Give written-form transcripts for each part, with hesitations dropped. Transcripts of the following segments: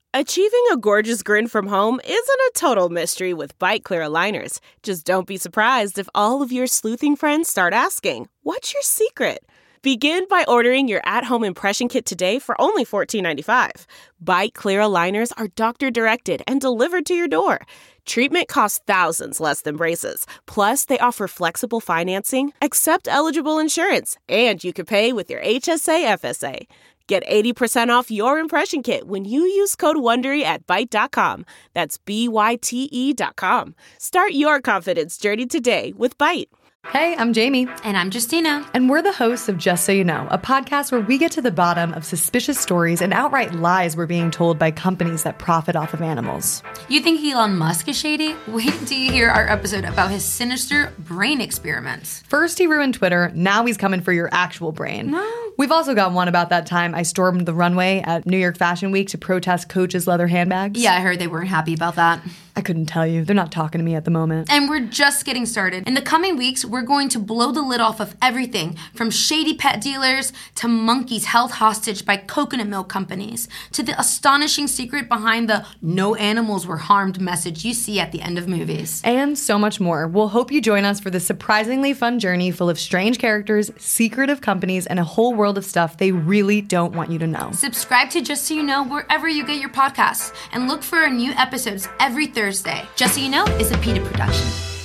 Achieving a gorgeous grin from home isn't a total mystery with Byte Clear aligners. Just don't be surprised if all of your sleuthing friends start asking, "What's your secret?" Begin by ordering your at-home impression kit today for only $14.95. Byte Clear aligners are doctor-directed and delivered to your door. Treatment costs thousands less than braces. Plus, they offer flexible financing, accept eligible insurance, and you can pay with your HSA FSA. Get 80% off your impression kit when you use code WONDERY at Byte.com. That's BYTE.com. Start your confidence journey today with Byte. Hey, I'm Jamie. And I'm Justina. And we're the hosts of Just So You Know, a podcast where we get to the bottom of suspicious stories and outright lies we're being told by companies that profit off of animals. You think Elon Musk is shady? Wait till you hear our episode about his sinister brain experiments. First he ruined Twitter, now he's coming for your actual brain. No. We've also got one about that time I stormed the runway at New York Fashion Week to protest Coach's leather handbags. Yeah, I heard they weren't happy about that. I couldn't tell you. They're not talking to me at the moment. And we're just getting started. In the coming weeks, we're going to blow the lid off of everything from shady pet dealers to monkeys held hostage by coconut milk companies to the astonishing secret behind the "no animals were harmed" message you see at the end of movies. And so much more. We'll hope you join us for this surprisingly fun journey full of strange characters, secretive companies, and a whole world of stuff they really don't want you to know. Subscribe to Just So You Know wherever you get your podcasts and look for our new episodes every Thursday. Just So You Know is a PETA production.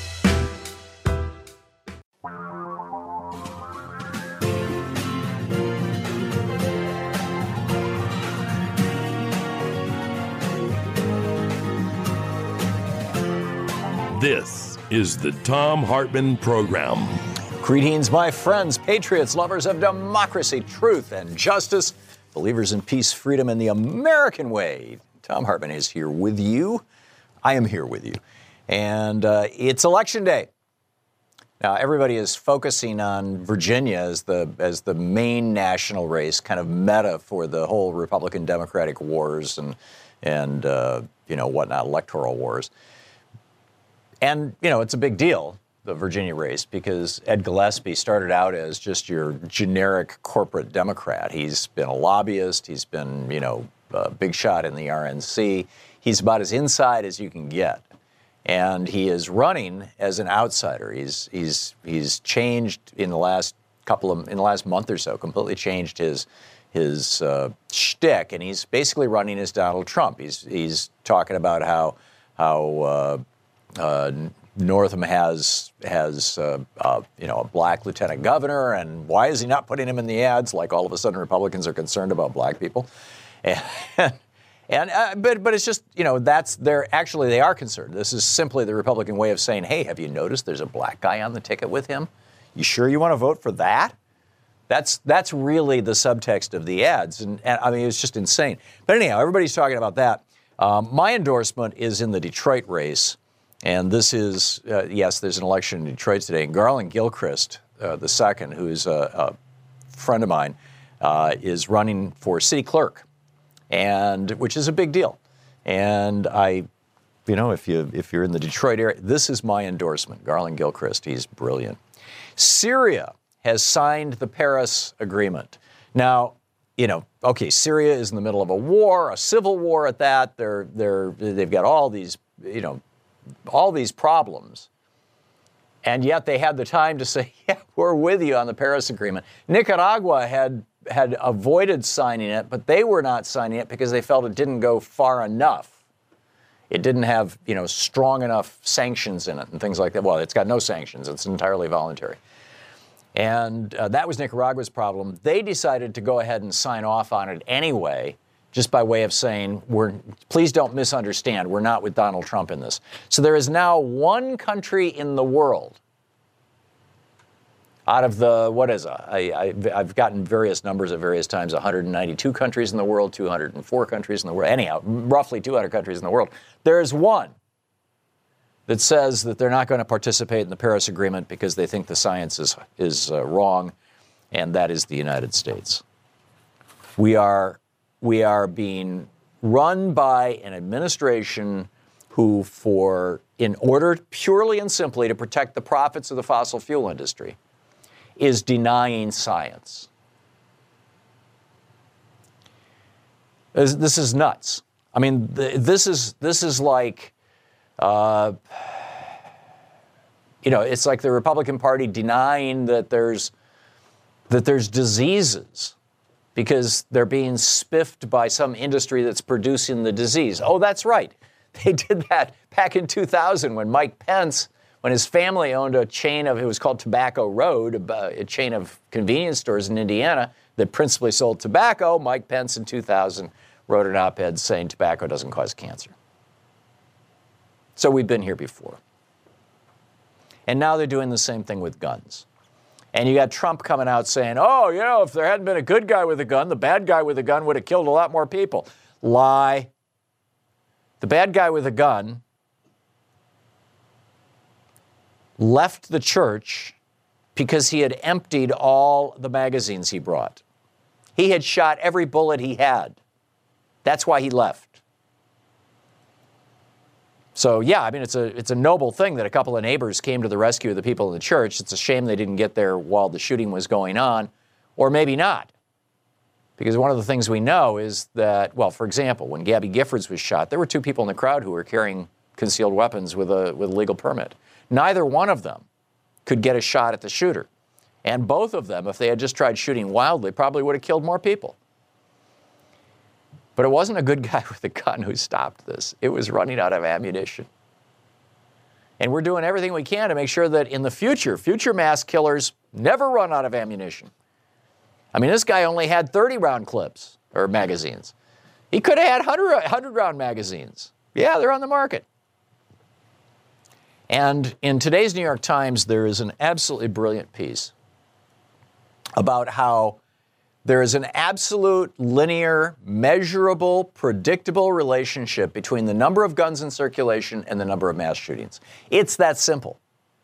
This is the Thom Hartmann Program. Greetings, my friends, patriots, lovers of democracy, truth, and justice, believers in peace, freedom, and the American way. Thom Hartmann is here with you. I am here with you. And it's Election Day. Now, everybody is focusing on Virginia as the main national race, kind of meta for the whole Republican-Democratic wars and whatnot, electoral wars. And, it's a big deal, the Virginia race, because Ed Gillespie started out as just your generic corporate Democrat. He's been a lobbyist. He's been, a big shot in the RNC. He's about as inside as you can get. And he is running as an outsider. He's changed in the last month or so, completely changed his shtick, and he's basically running as Donald Trump. He's talking about how Northam has a black lieutenant governor, and why is he not putting him in the ads? Like all of a sudden Republicans are concerned about black people, but it's just they are concerned. This is simply the Republican way of saying, hey, have you noticed there's a black guy on the ticket with him? You sure you want to vote for that? That's really the subtext of the ads, and I mean it's just insane. But anyhow, everybody's talking about that. My endorsement is in the Detroit race. And this is, yes, there's an election in Detroit today. And Garland Gilchrist, the second, who is a friend of mine, is running for city clerk, which is a big deal. And if you're in the Detroit area, this is my endorsement. Garland Gilchrist, he's brilliant. Syria has signed the Paris Agreement. Now, Syria is in the middle of a war, a civil war at that. They've got all these problems. And yet they had the time to say, yeah, we're with you on the Paris Agreement. Nicaragua had avoided signing it, but they were not signing it because they felt it didn't go far enough. It didn't have, strong enough sanctions in it and things like that. Well, it's got no sanctions. It's entirely voluntary. And that was Nicaragua's problem. They decided to go ahead and sign off on it anyway, just by way of saying, please don't misunderstand, we're not with Donald Trump in this. So there is now one country in the world out of I've gotten various numbers at various times, 192 countries in the world, 204 countries in the world, anyhow, roughly 200 countries in the world. There is one that says that they're not going to participate in the Paris Agreement because they think the science is wrong, and that is the United States. We are being run by an administration who, in order purely and simply to protect the profits of the fossil fuel industry, is denying science. This is nuts. I mean, this is like, it's like the Republican Party denying that there's diseases because they're being spiffed by some industry that's producing the disease. Oh, that's right. They did that back in 2000 when Mike Pence, when his family owned a chain of, it was called Tobacco Road, a chain of convenience stores in Indiana that principally sold tobacco. Mike Pence in 2000 wrote an op-ed saying tobacco doesn't cause cancer. So we've been here before. And now they're doing the same thing with guns. And you got Trump coming out saying, if there hadn't been a good guy with a gun, the bad guy with a gun would have killed a lot more people. Lie. The bad guy with a gun left the church because he had emptied all the magazines he brought. He had shot every bullet he had. That's why he left. So, yeah, I mean, it's a noble thing that a couple of neighbors came to the rescue of the people in the church. It's a shame they didn't get there while the shooting was going on, or maybe not. Because one of the things we know is that, well, for example, when Gabby Giffords was shot, there were two people in the crowd who were carrying concealed weapons with a legal permit. Neither one of them could get a shot at the shooter. And both of them, if they had just tried shooting wildly, probably would have killed more people. But it wasn't a good guy with a gun who stopped this. It was running out of ammunition. And we're doing everything we can to make sure that in the future mass killers never run out of ammunition. I mean, this guy only had 30-round clips or magazines. He could have had 100-round magazines. Yeah, they're on the market. And in today's New York Times, there is an absolutely brilliant piece about how there is an absolute, linear, measurable, predictable relationship between the number of guns in circulation and the number of mass shootings. It's that simple.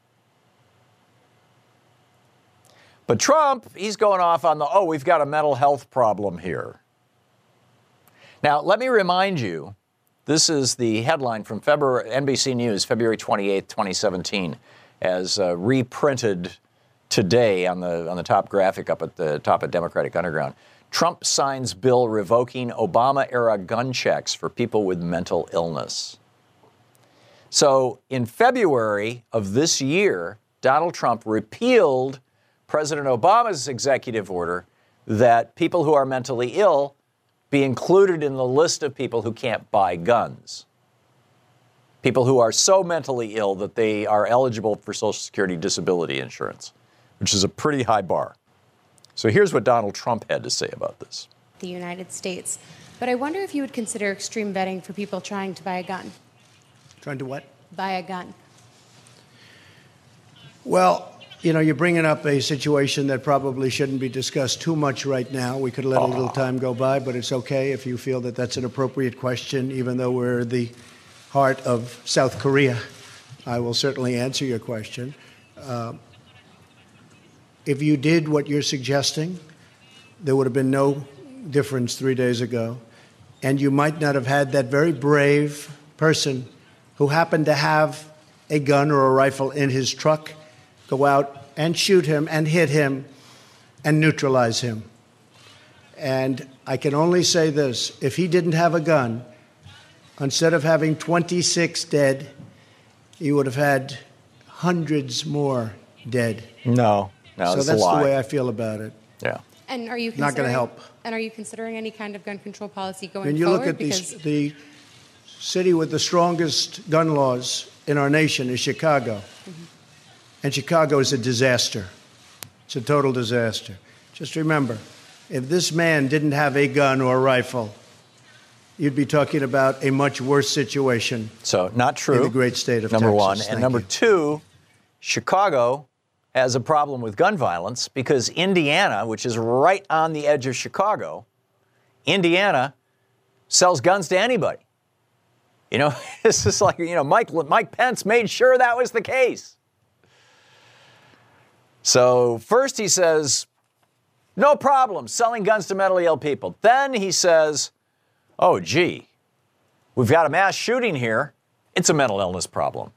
But Trump, he's going off on we've got a mental health problem here. Now, let me remind you, this is the headline from NBC News, February 28th, 2017, as reprinted today on the top graphic up at the top of Democratic Underground. Trump signs bill revoking Obama-era gun checks for people with mental illness. So in February of this year, Donald Trump repealed President Obama's executive order that people who are mentally ill be included in the list of people who can't buy guns. People who are so mentally ill that they are eligible for Social Security disability insurance, which is a pretty high bar. So here's what Donald Trump had to say about this. The United States. But I wonder if you would consider extreme vetting for people trying to buy a gun. Trying to what? Buy a gun. Well, you're bringing up a situation that probably shouldn't be discussed too much right now. We could let a little time go by, but it's okay if you feel that that's an appropriate question, even though we're the heart of South Korea. I will certainly answer your question. If you did what you're suggesting, there would have been no difference 3 days ago. And you might not have had that very brave person who happened to have a gun or a rifle in his truck go out and shoot him and hit him and neutralize him. And I can only say this, if he didn't have a gun, instead of having 26 dead, he would have had hundreds more dead. No, so that's the way I feel about it. Yeah. And are you not going to help? And are you considering any kind of gun control policy going forward? When you look at the city with the strongest gun laws in our nation is Chicago. Mm-hmm. And Chicago is a disaster. It's a total disaster. Just remember, if this man didn't have a gun or a rifle, you'd be talking about a much worse situation. So, not true. In the great state of number Texas. One. Thank and number you. two, Chicago has a problem with gun violence because Indiana, which is right on the edge of Chicago, Indiana sells guns to anybody. This is like, Mike Pence made sure that was the case. So first he says, no problem selling guns to mentally ill people. Then he says, oh, gee, we've got a mass shooting here. It's a mental illness problem.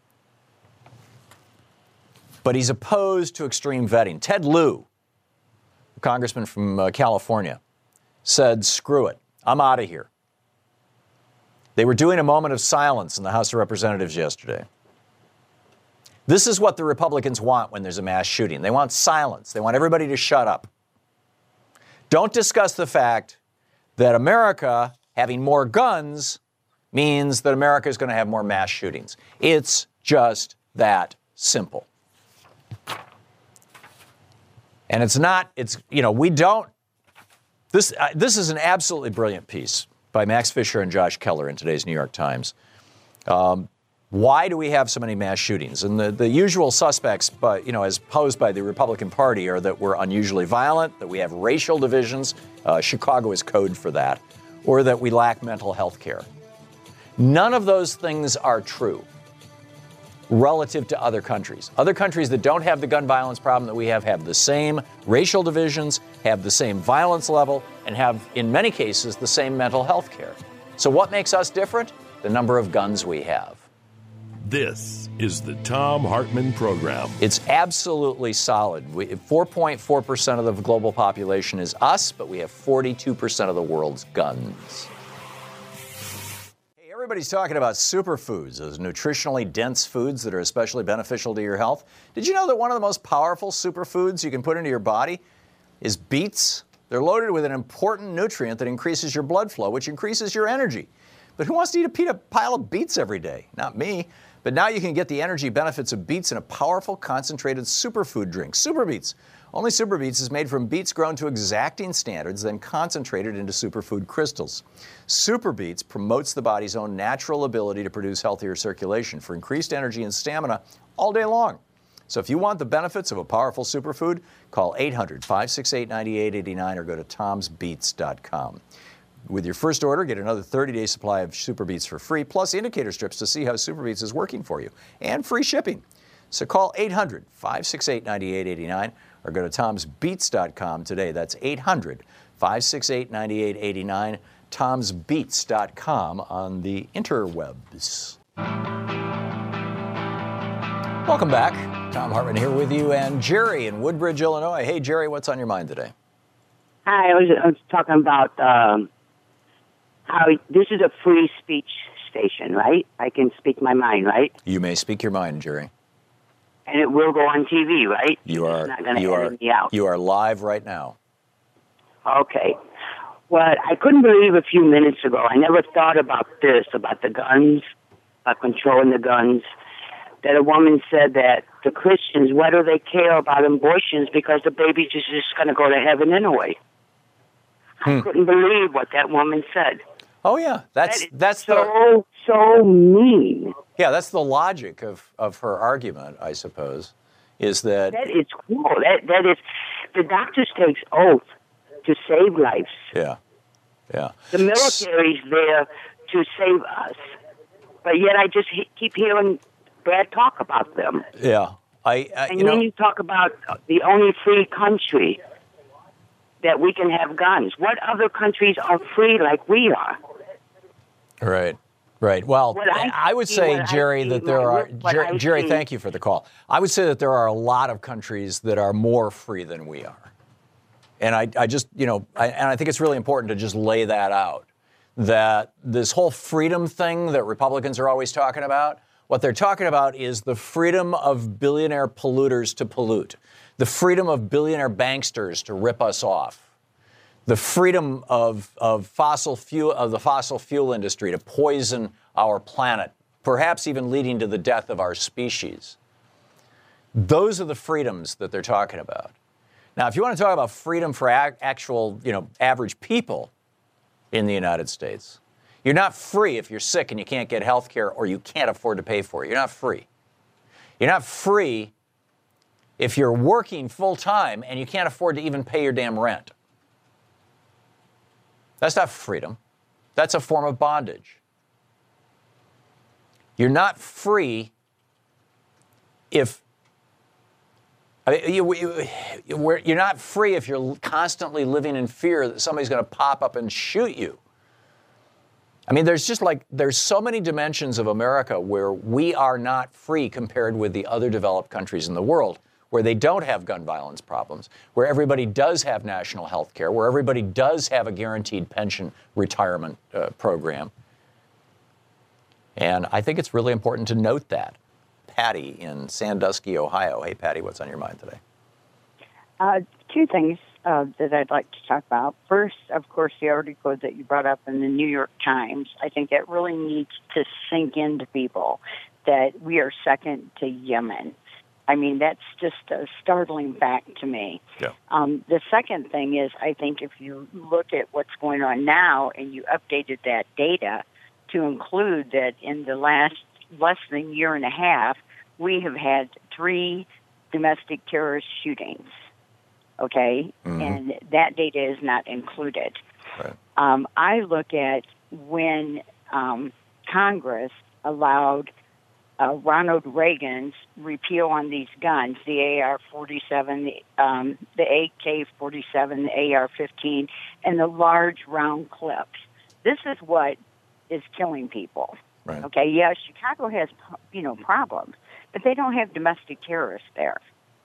But he's opposed to extreme vetting. Ted Lieu, a congressman from California, said, screw it, I'm out of here. They were doing a moment of silence in the House of Representatives yesterday. This is what the Republicans want when there's a mass shooting. They want silence. They want everybody to shut up. Don't discuss the fact that America having more guns means that America is going to have more mass shootings. It's just that simple. And it's not, we don't, this is an absolutely brilliant piece by Max Fisher and Josh Keller in today's New York Times. Why do we have so many mass shootings? And the usual suspects, as posed by the Republican Party, are that we're unusually violent, that we have racial divisions, Chicago is code for that, or that we lack mental health care. None of those things are true relative to other countries. Other countries that don't have the gun violence problem that we have the same racial divisions, have the same violence level, and have, in many cases, the same mental health care. So what makes us different? The number of guns we have. This is the Thom Hartmann Program. It's absolutely solid. 4.4% of the global population is us, but we have 42% of the world's guns. Everybody's talking about superfoods, those nutritionally dense foods that are especially beneficial to your health. Did you know that one of the most powerful superfoods you can put into your body is beets? They're loaded with an important nutrient that increases your blood flow, which increases your energy. But who wants to eat a pile of beets every day? Not me. But now you can get the energy benefits of beets in a powerful, concentrated superfood drink, Super Beets. Only Super Beets is made from beets grown to exacting standards, then concentrated into superfood crystals. Super Beets promotes the body's own natural ability to produce healthier circulation for increased energy and stamina all day long. So if you want the benefits of a powerful superfood, call 800-568-9889 or go to tomsbeets.com. With your first order, get another 30-day supply of Super Beets for free, plus indicator strips to see how Super Beets is working for you, and free shipping. So call 800-568-9889 or go to tomsbeets.com today. That's 800-568-9889, tomsbeets.com on the interwebs. Welcome back. Thom Hartmann here with you, and Jerry in Woodbridge, Illinois. Hey, Jerry, what's on your mind today? Hi, I was talking about how this is a free speech station, right? I can speak my mind, right? You may speak your mind, Jerry. And it will go on TV, right? You are. It's not going to edit me out. You are live right now. Okay. Well, I couldn't believe a few minutes ago. I never thought about this, about the guns, about controlling the guns. That a woman said that the Christians, why do they care about abortions? Because the baby's just going to go to heaven anyway. I couldn't believe what that woman said. Oh yeah, that's so mean. Yeah, that's the logic of her argument, I suppose, is that is cool. That is, the doctors takes oath to save lives. Yeah. The military's there to save us, but yet I just keep hearing bad talk about them. Yeah, you talk about the only free country that we can have guns. What other countries are free like we are? Right. Well, I would say, Jerry, that there are... Jerry, thank you for the call. I would say that there are a lot of countries that are more free than we are. And I just, I think it's really important to just lay that out, that this whole freedom thing that Republicans are always talking about, what they're talking about is the freedom of billionaire polluters to pollute, the freedom of billionaire banksters to rip us off, the freedom of the fossil fuel industry to poison our planet, perhaps even leading to the death of our species. Those are the freedoms that they're talking about. Now, if you want to talk about freedom for actual, average people in the United States, you're not free if you're sick and you can't get health care or you can't afford to pay for it. You're not free. You're not free if you're working full time and you can't afford to even pay your damn rent. That's not freedom. That's a form of bondage. You're not free if you're not free if you're constantly living in fear that somebody's going to pop up and shoot you. I mean, there's so many dimensions of America where we are not free compared with the other developed countries in the world, where they don't have gun violence problems, where everybody does have national health care, where everybody does have a guaranteed pension retirement program. And I think it's really important to note that. Patty in Sandusky, Ohio. Hey, Patty, what's on your mind today? Two things that I'd like to talk about. First, of course, the article that you brought up in the New York Times. I think it really needs to sink into people that we are second to Yemen. I mean, that's just a startling fact to me. Yeah. The second thing is, I think if you look at what's going on now and you updated that data to include that in the less than year and a half, we have had 3 domestic terrorist shootings. Okay? Mm-hmm. And that data is not included. Right. I look at when Congress allowed Ronald Reagan's repeal on these guns, the AR-47, the AK-47, the AR-15, and the large round clips. This is what is killing people. Right. Okay, yeah, Chicago has, problems, but they don't have domestic terrorists there.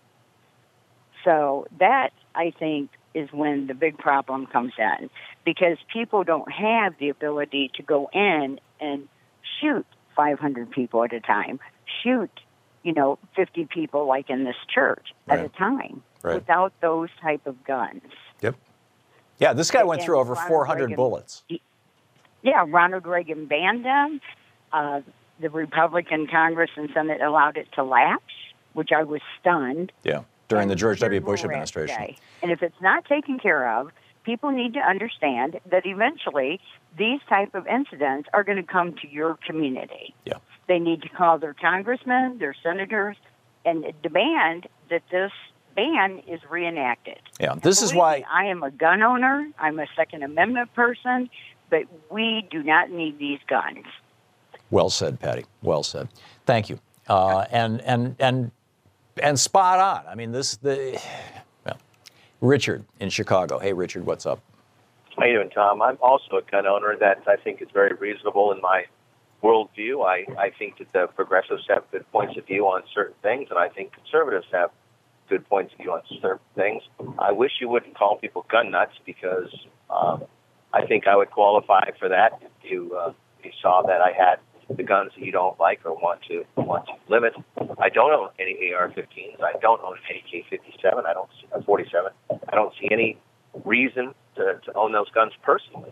So that, I think, is when the big problem comes in, because people don't have the ability to go in and shoot 500 people at a time, shoot, 50 people like in this church at a time, without those type of guns. Yep. Yeah, this guy went through over 400 bullets. Yeah, Ronald Reagan banned them. The Republican Congress and Senate allowed it to lapse, which I was stunned. Yeah, during the George W. Bush administration. Today. And if it's not taken care of, people need to understand that eventually these type of incidents are going to come to your community. Yeah. They need to call their congressmen, their senators, and demand that this ban is reenacted. Yeah, this is why I am a gun owner. I'm a Second Amendment person, but we do not need these guns. Well said, Patty. Well said. Thank you. And spot on. I mean, Richard in Chicago. Hey, Richard, what's up? How you doing, Tom? I'm also a gun owner. That I think is very reasonable in my worldview. I think that the progressives have good points of view on certain things, and I think conservatives have good points of view on certain things. I wish you wouldn't call people gun nuts, because I think I would qualify for that if you saw that I had the guns that you don't like or want to limit. I don't own any AR-15s. I don't own an AK-57. I don't see a 47. I don't see any reason to own those guns personally.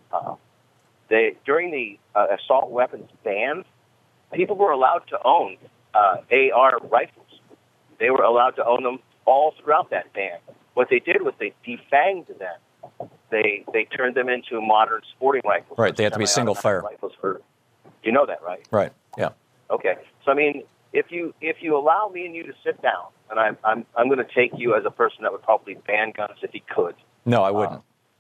During the assault weapons ban, people were allowed to own AR rifles. They were allowed to own them all throughout that ban. What they did was they defanged them. They turned them into modern sporting rifles. Right, they have to be single fire. Rifles you know that, right? Right. Yeah. Okay. So I mean, if you allow me and you to sit down, and I'm going to take you as a person that would probably ban guns if he could. No, I wouldn't.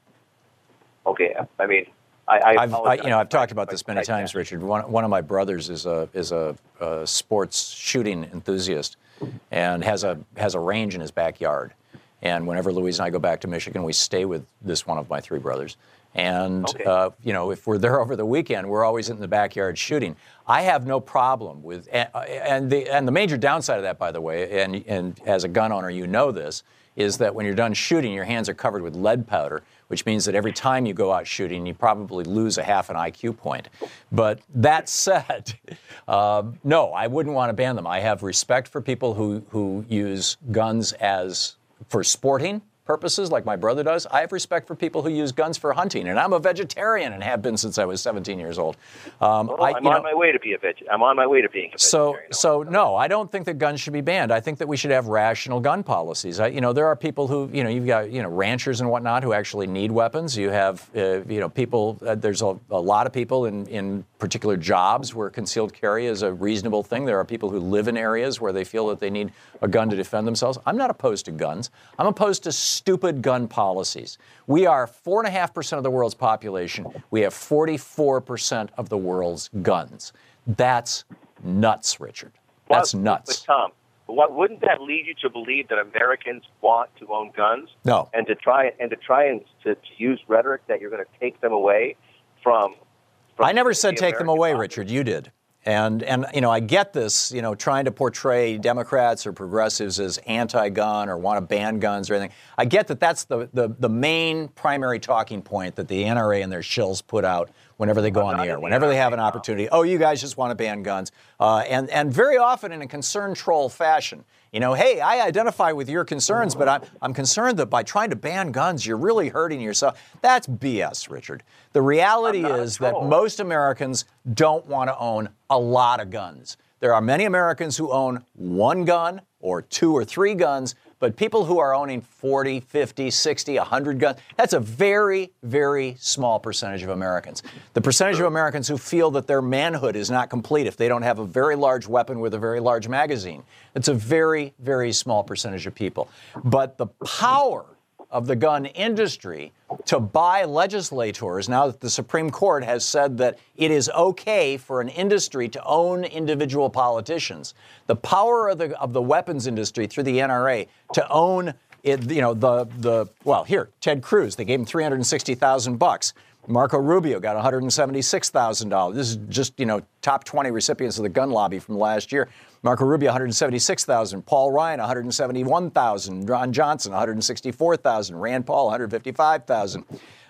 Okay. I mean, I've talked about this many times, Richard. One of my brothers is a sports shooting enthusiast, and has a range in his backyard. And whenever Louise and I go back to Michigan, we stay with this one of my 3 brothers. And, if we're there over the weekend, we're always in the backyard shooting. I have no problem with, and the major downside of that, by the way, and as a gun owner, you know this, is that when you're done shooting, your hands are covered with lead powder, which means that every time you go out shooting, you probably lose a half an IQ point. But that said, no, I wouldn't want to ban them. I have respect for people who use guns for sporting purposes, like my brother does. I have respect for people who use guns for hunting, and I'm a vegetarian and have been since I was 17 years old. I'm on my way to being a vegetarian. So no, I don't think that guns should be banned. I think that we should have rational gun policies. There are people who, you've got, ranchers and whatnot who actually need weapons. You have, people. There's a lot of people in particular jobs where concealed carry is a reasonable thing. There are people who live in areas where they feel that they need a gun to defend themselves. I'm not opposed to guns. I'm opposed to stupid gun policies. We are 4.5% of the world's population. We have 44% of the world's guns. That's nuts, Richard. That's nuts. But Tom, wouldn't that lead you to believe that Americans want to own guns? No. And to try to use rhetoric that you're going to take them away from I never said take them away, Richard. You did. And I get this, trying to portray Democrats or progressives as anti-gun or want to ban guns or anything. I get that that's the main primary talking point that the NRA and their shills put out whenever they go on the air, whenever they have an opportunity. Oh, you guys just want to ban guns. And very often in a concern troll fashion. You know, hey, I identify with your concerns, but I'm concerned that by trying to ban guns, you're really hurting yourself. That's BS, Richard. The reality is that most Americans don't want to own a lot of guns. There are many Americans who own one gun or 2 or 3 guns, but people who are owning 40, 50, 60, 100 guns, that's a very, very small percentage of Americans. The percentage of Americans who feel that their manhood is not complete if they don't have a very large weapon with a very large magazine, it's a very, very small percentage of people. But the power of the gun industry to buy legislators, now that the Supreme Court has said that it is okay for an industry to own individual politicians, the power of the weapons industry through the NRA to own it, you know, well, here, Ted Cruz, they gave him $360,000. Marco Rubio got $176,000. This is just, you know, top 20 recipients of the gun lobby from last year. Marco Rubio, $176,000. Paul Ryan, $171,000. Ron Johnson, $164,000. Rand Paul, $155,000.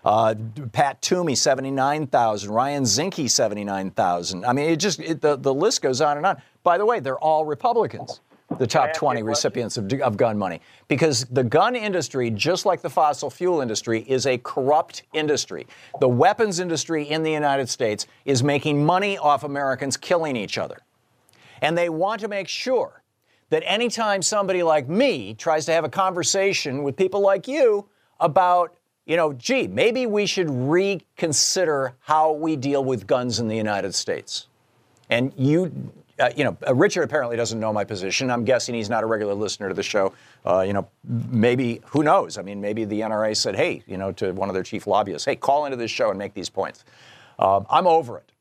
Pat Toomey, $79,000. Ryan Zinke, $79,000. I mean, the list goes on and on. By the way, they're all Republicans, the top 20 recipients of gun money, because the gun industry, just like the fossil fuel industry, is a corrupt industry. The weapons industry in the United States is making money off Americans killing each other. And they want to make sure that anytime somebody like me tries to have a conversation with people like you about, you know, gee, maybe we should reconsider how we deal with guns in the United States. And Richard apparently doesn't know my position. I'm guessing he's not a regular listener to the show. Maybe, who knows? I mean, maybe the NRA said, hey, you know, to one of their chief lobbyists, hey, call into this show and make these points. I'm over it.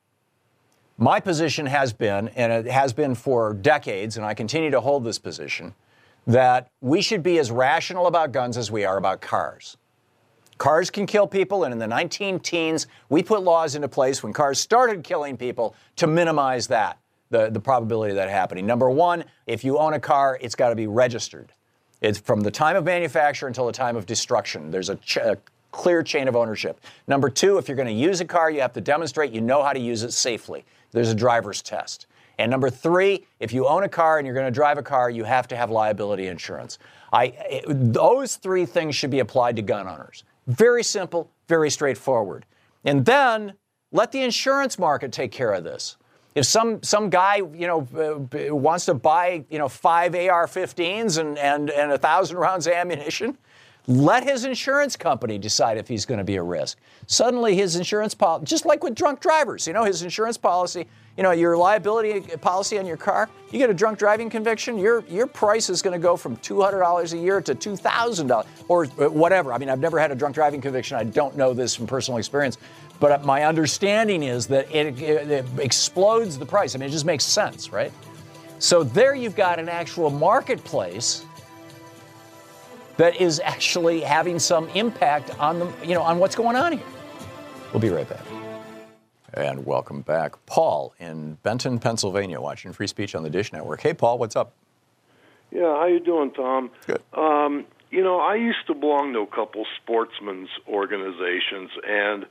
My position has been, and it has been for decades, and I continue to hold this position, that we should be as rational about guns as we are about cars. Cars can kill people, and in the 19-teens, we put laws into place when cars started killing people to minimize that, the probability of that happening. Number one, if you own a car, it's got to be registered. It's from the time of manufacture until the time of destruction. There's a clear chain of ownership. Number two, if you're going to use a car, you have to demonstrate you know how to use it safely. There's a driver's test. And number three, if you own a car and you're going to drive a car, you have to have liability insurance. Those 3 things should be applied to gun owners. Very simple, very straightforward. And then let the insurance market take care of this. If some guy, you know, wants to buy, you know, 5 AR-15s and 1,000 rounds of ammunition, let his insurance company decide if he's going to be a risk. Suddenly his insurance policy, just like with drunk drivers, you know, his insurance policy, you know, your liability policy on your car, you get a drunk driving conviction, your price is going to go from $200 a year to $2,000 or whatever. I mean, I've never had a drunk driving conviction. I don't know this from personal experience. But my understanding is that it explodes the price. I mean, it just makes sense, right? So there you've got an actual marketplace that is actually having some impact on on what's going on here. We'll be right back. And welcome back. Paul in Benton, Pennsylvania, watching Free Speech on the Dish Network. Hey, Paul, what's up? Yeah, how you doing, Tom? Good. I used to belong to a couple sportsmen's organizations, and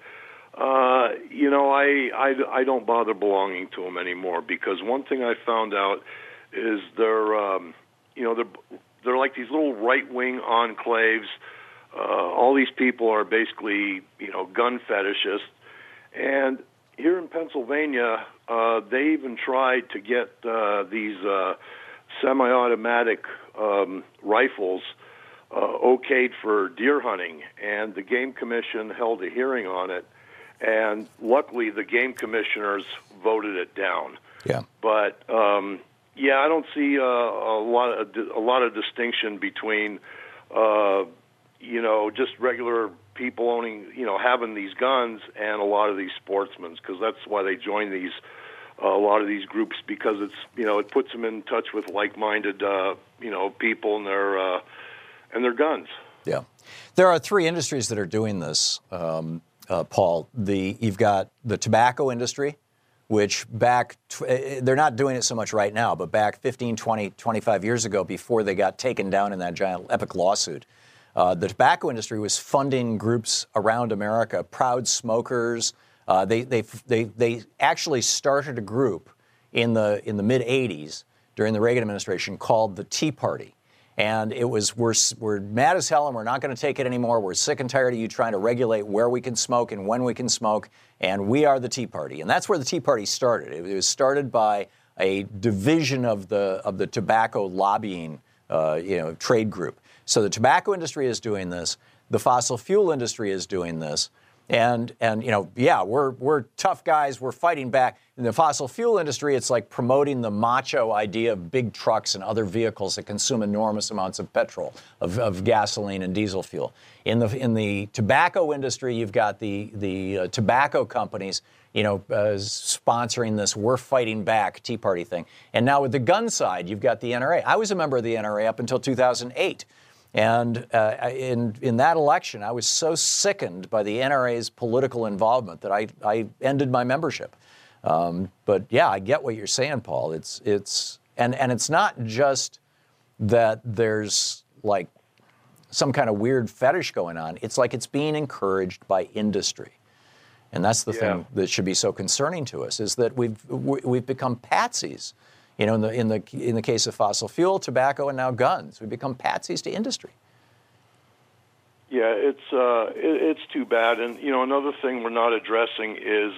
I don't bother belonging to them anymore because one thing I found out is they're like these little right-wing enclaves. All these people are basically, gun fetishists. And here in Pennsylvania, they even tried to get these semi-automatic rifles okayed for deer hunting. And the Game Commission held a hearing on it. And luckily, the game commissioners voted it down. Yeah. But I don't see a lot of distinction between just regular people owning, having these guns and a lot of these sportsmen, because that's why they join a lot of these groups, because it's it puts them in touch with like-minded people and their guns. Yeah, there are 3 industries that are doing this. Paul, you've got the tobacco industry, which they're not doing it so much right now, but back 15, 20, 25 years ago, before they got taken down in that giant epic lawsuit, the tobacco industry was funding groups around America, Proud Smokers, They actually started a group in the mid 80s during the Reagan administration called the Tea Party. And it was, we're mad as hell and we're not going to take it anymore. We're sick and tired of you trying to regulate where we can smoke and when we can smoke. And we are the Tea Party. And that's where the Tea Party started. It was started by a division of the tobacco lobbying trade group. So the tobacco industry is doing this. The fossil fuel industry is doing this. And we're tough guys. We're fighting back. In the fossil fuel industry, it's like promoting the macho idea of big trucks and other vehicles that consume enormous amounts of petrol, of gasoline and diesel fuel. In the tobacco industry, you've got the tobacco companies, sponsoring this "we're fighting back" Tea Party thing. And now with the gun side, you've got the NRA. I was a member of the NRA up until 2008. And in that election, I was so sickened by the NRA's political involvement that I ended my membership. But yeah, I get what you're saying, Paul. It's not just that there's like some kind of weird fetish going on. It's like it's being encouraged by industry, and that's the thing that should be so concerning to us, is that we've become patsies. In the case of fossil fuel, tobacco, and now guns, we become patsies to industry. Yeah, it's too bad. And another thing we're not addressing is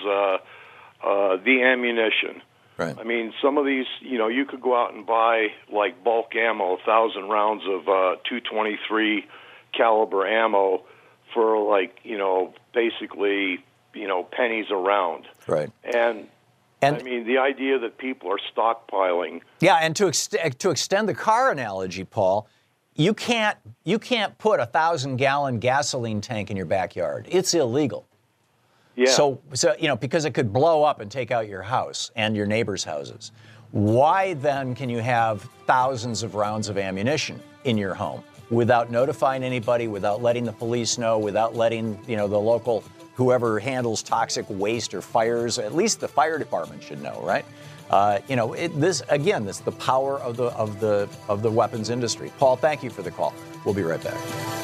the ammunition. Right. I mean, some of these, you could go out and buy like bulk ammo, 1,000 rounds of .223 caliber ammo for basically pennies a round. Right. And I mean, the idea that people are stockpiling. Yeah, and to extend the car analogy, Paul, you can't put a 1,000-gallon gasoline tank in your backyard. It's illegal. Yeah. So because it could blow up and take out your house and your neighbors' houses. Why then can you have thousands of rounds of ammunition in your home without notifying anybody, without letting the police know, without letting the local whoever handles toxic waste or fires? At least the fire department should know, right? This is the power of the weapons industry. Paul, thank you for the call. We'll be right back.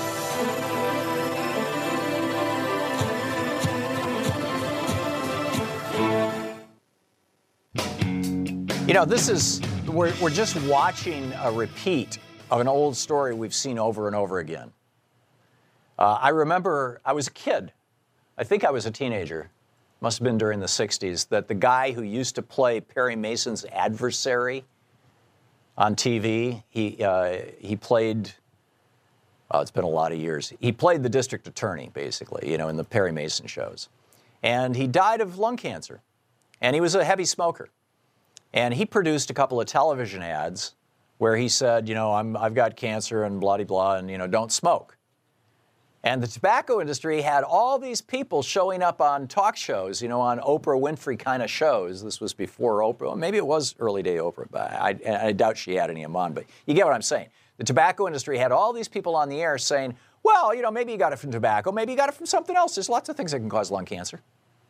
We're just watching a repeat of an old story we've seen over and over again. I remember I was a kid. I think I was a teenager, must have been during the 60s, that the guy who used to play Perry Mason's adversary on TV, he played, it's been a lot of years, he played the district attorney, basically, in the Perry Mason shows. And he died of lung cancer, and he was a heavy smoker. And he produced a couple of television ads where he said, I've got cancer and blah-de-blah, and, don't smoke. And the tobacco industry had all these people showing up on talk shows, on Oprah Winfrey kind of shows. This was before Oprah. Maybe it was early day Oprah, but I doubt she had any of them on. But you get what I'm saying. The tobacco industry had all these people on the air saying, well, maybe you got it from tobacco. Maybe you got it from something else. There's lots of things that can cause lung cancer.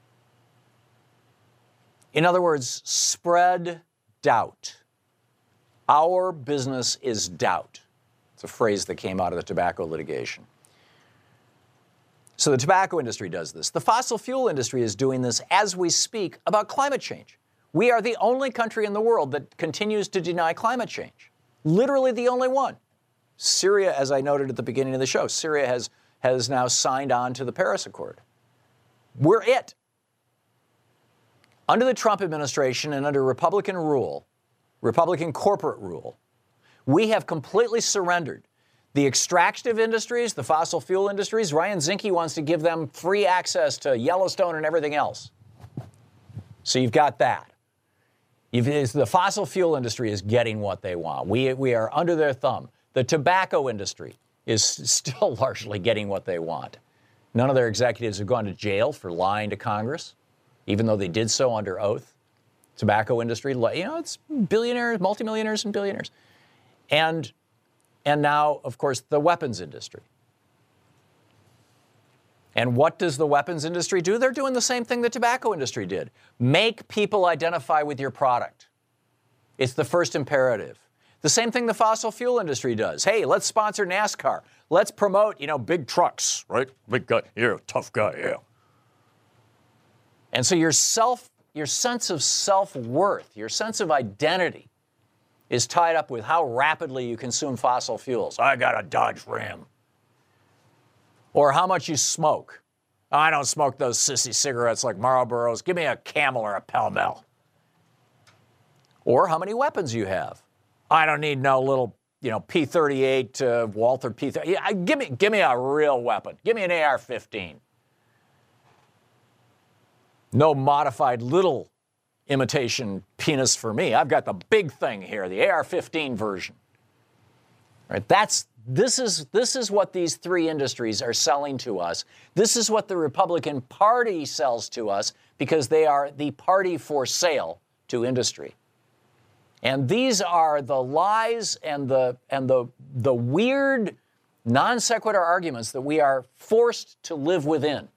In other words, spread doubt. Our business is doubt. It's a phrase that came out of the tobacco litigation. So the tobacco industry does this. The fossil fuel industry is doing this as we speak about climate change. We are the only country in the world that continues to deny climate change. Literally the only one. Syria, as I noted at the beginning of the show, Syria has now signed on to the Paris Accord. We're it. Under the Trump administration and under Republican rule, Republican corporate rule, we have completely surrendered the extractive industries, the fossil fuel industries. Ryan Zinke wants to give them free access to Yellowstone and everything else. So you've got that. The fossil fuel industry is getting what they want. We are under their thumb. The tobacco industry is still largely getting what they want. None of their executives have gone to jail for lying to Congress, even though they did so under oath. Tobacco industry, it's billionaires, multimillionaires, and billionaires. And now, of course, the weapons industry. And what does the weapons industry do? They're doing the same thing the tobacco industry did. Make people identify with your product. It's the first imperative. The same thing the fossil fuel industry does. Hey, let's sponsor NASCAR. Let's promote, big trucks, right? Big guy, yeah, tough guy, yeah. And so your sense of self-worth, your sense of identity is tied up with how rapidly you consume fossil fuels. I got a Dodge Ram. Or how much you smoke. I don't smoke those sissy cigarettes like Marlboros. Give me a Camel or a Pall-Mall. Or how many weapons you have. I don't need no little, P-38 Walther P-38. Yeah, give me a real weapon. Give me an AR-15. No modified little imitation penis for me. I've got the big thing here, the AR-15 version. Right? This is what these three industries are selling to us. This is what the Republican Party sells to us because they are the party for sale to industry. And these are the lies and the weird non sequitur arguments that we are forced to live within.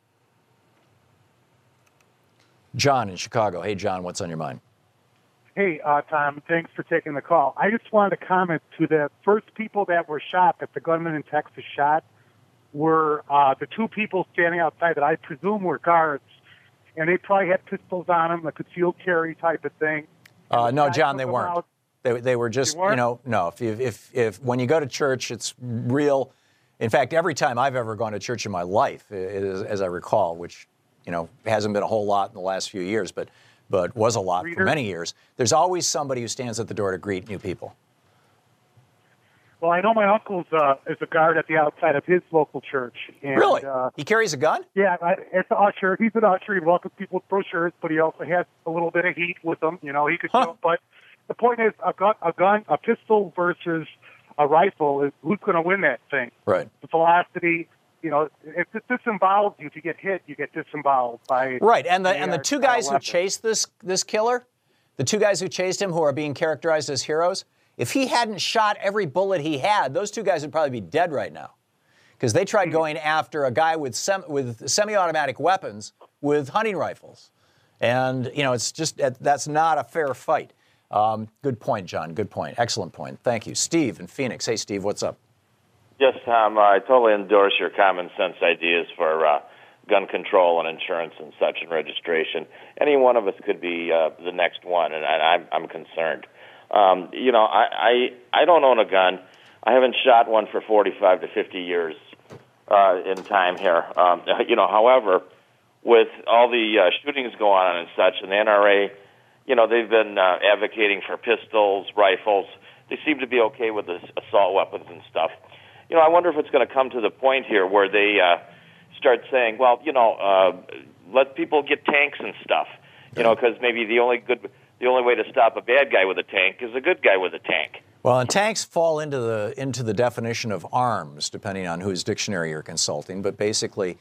John in Chicago. Hey, John, what's on your mind? Hey, Tom, thanks for taking the call. I just wanted to comment to the first people that were shot, that the gunman in Texas shot, were the two people standing outside that I presume were guards, and they probably had pistols on them, a concealed carry type of thing. No, John, they weren't. They were just, no. If when you go to church, it's real. In fact, every time I've ever gone to church in my life, as I recall, which hasn't been a whole lot in the last few years, but was a lot for many years, there's always somebody who stands at the door to greet new people. Well, I know my uncle is a guard at the outside of his local church. And, really? He carries a gun? Yeah, it's an usher. He's an usher. He welcomes people with brochures, but he also has a little bit of heat with him. He could show. But the point is, a pistol versus a rifle, who's going to win that thing? Right. The velocity. If it disembowels you, if you get hit, you get disemboweled by. Right, and the two guys who chased this killer, the two guys who chased him, who are being characterized as heroes, if he hadn't shot every bullet he had, those two guys would probably be dead right now, because they tried going after a guy with semi-automatic weapons with hunting rifles, and it's just that's not a fair fight. Good point, John. Good point. Excellent point. Thank you, Steve in Phoenix. Hey, Steve, what's up? Yes, Tom, I totally endorse your common sense ideas for gun control and insurance and such and registration. Any one of us could be the next one, and I'm concerned. I don't own a gun. I haven't shot one for 45 to 50 years in time here. However, with all the shootings going on and such, and the NRA, they've been advocating for pistols, rifles. They seem to be okay with the assault weapons and stuff. I wonder if it's going to come to the point here where they start saying, well, let people get tanks and stuff, because maybe the only way to stop a bad guy with a tank is a good guy with a tank. Well, and tanks fall into the definition of arms, depending on whose dictionary you're consulting. But basically,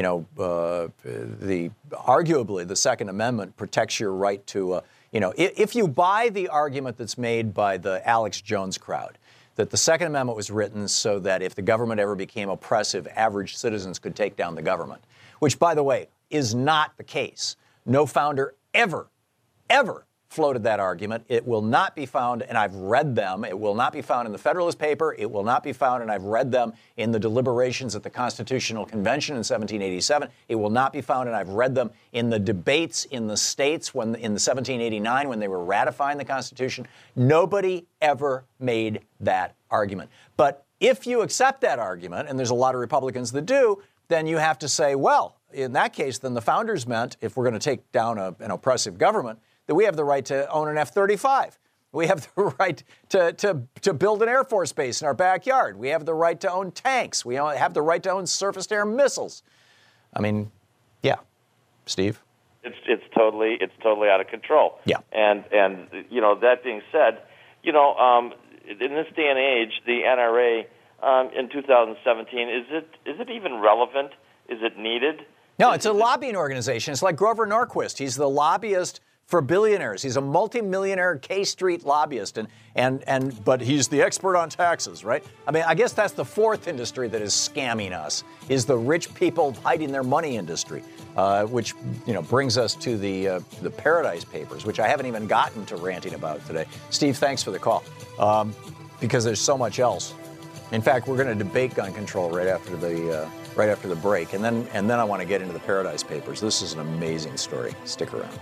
arguably the Second Amendment protects your right to, if you buy the argument that's made by the Alex Jones crowd, that the Second Amendment was written so that if the government ever became oppressive, average citizens could take down the government, which, by the way, is not the case. No founder ever floated that argument. It will not be found, and I've read them. It will not be found in the Federalist paper. It will not be found, and I've read them in the deliberations at the Constitutional Convention in 1787. It will not be found, and I've read them in the debates in the states in 1789 when they were ratifying the Constitution. Nobody ever made that argument. But if you accept that argument, and there's a lot of Republicans that do, then you have to say, well, in that case, then the founders meant, if we're going to take down an oppressive government, that we have the right to own an F-35. We have the right to build an Air Force base in our backyard. We have the right to own tanks. We have the right to own surface-to-air missiles. I mean, yeah, Steve? It's totally out of control. Yeah. And that being said, in this day and age, the NRA in 2017, is it even relevant? Is it needed? No, it's a lobbying organization. It's like Grover Norquist. He's the lobbyist for billionaires. He's a multimillionaire K Street lobbyist, but he's the expert on taxes, right? I mean, I guess that's the fourth industry that is scamming us, is the rich people hiding their money industry, which brings us to the Paradise Papers, which I haven't even gotten to ranting about today. Steve, thanks for the call, because there's so much else. In fact, we're going to debate gun control right after the right after the break. And then I want to get into the Paradise Papers. This is an amazing story. Stick around.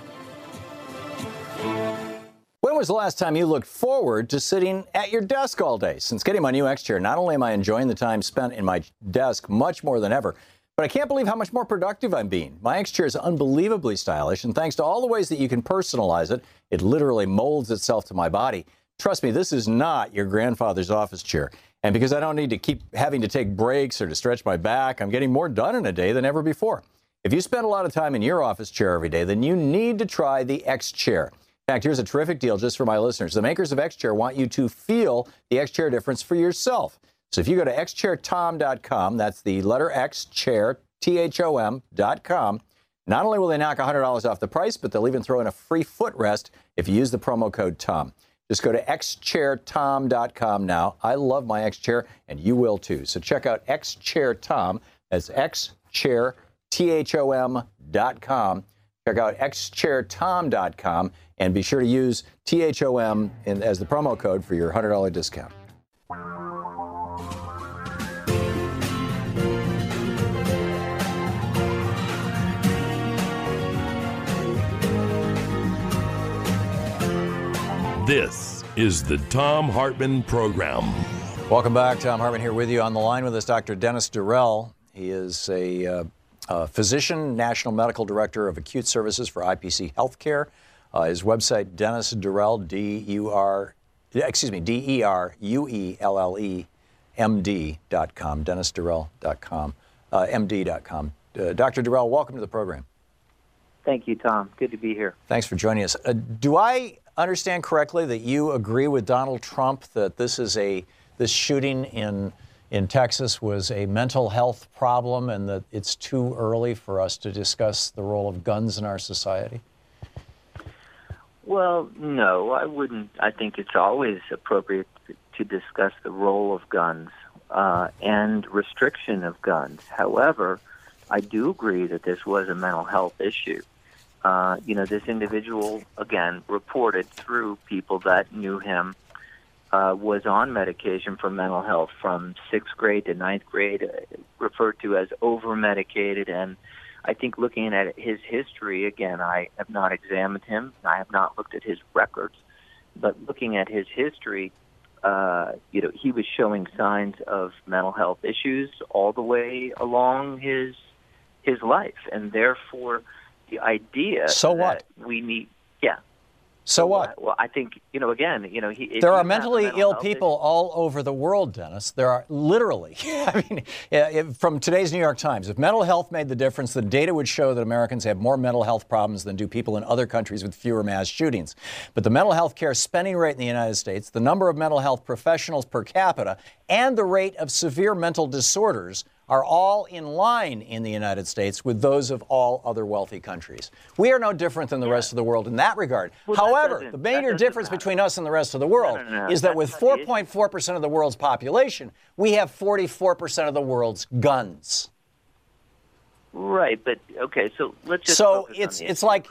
When was the last time you looked forward to sitting at your desk all day? Since getting my new X chair, not only am I enjoying the time spent in my desk much more than ever, but I can't believe how much more productive I'm being. My X chair is unbelievably stylish, and thanks to all the ways that you can personalize it, it literally molds itself to my body. Trust me, this is not your grandfather's office chair. And because I don't need to keep having to take breaks or to stretch my back, I'm getting more done in a day than ever before. If you spend a lot of time in your office chair every day, then you need to try the X chair. In fact, here's a terrific deal just for my listeners. The makers of X Chair want you to feel the X Chair difference for yourself. So if you go to xchairtom.com, that's the letter X, chair, THOM.com, not only will they knock $100 off the price, but they'll even throw in a free footrest if you use the promo code TOM. Just go to xchairtom.com now. I love my X Chair, and you will too. So check out xchairtom. That's xchairtom.com. Check out xchairtom.com and be sure to use THOM as the promo code for your $100 discount. This is the Thom Hartmann Program. Welcome back. Thom Hartmann here with you. On the line with us, Dr. Dennis Durrell. He is a physician, National Medical Director of Acute Services for IPC Healthcare. His website, Dennis Durrell, D-E-R-U-E-L-L-E, MD.com, DennisDurrell.com, MD.com. Dr. Durrell, welcome to the program. Thank you, Tom. Good to be here. Thanks for joining us. Do I understand correctly that you agree with Donald Trump that this shooting in Texas was a mental health problem and that it's too early for us to discuss the role of guns in our society? Well, no, I wouldn't. I think it's always appropriate to discuss the role of guns and restriction of guns. However, I do agree that this was a mental health issue. This individual, again, reported through people that knew him, was on medication for mental health from 6th grade to 9th grade, referred to as over-medicated. And I think looking at his history, again, I have not examined him. I have not looked at his records. But looking at his history, he was showing signs of mental health issues all the way along his life. And therefore, the idea that we need, So what? Well, I think, again, there are mentally ill people all over the world, Dennis. There are literally. I mean, from today's New York Times, if mental health made the difference, the data would show that Americans have more mental health problems than do people in other countries with fewer mass shootings. But the mental health care spending rate in the United States, the number of mental health professionals per capita, and the rate of severe mental disorders are all in line in the United States with those of all other wealthy countries. We are no different than the rest of the world in that regard. Well, however, the major difference between us and the rest of the world is that with 4.4% of the world's population, we have 44% of the world's guns. Right, but okay, so let's just it's like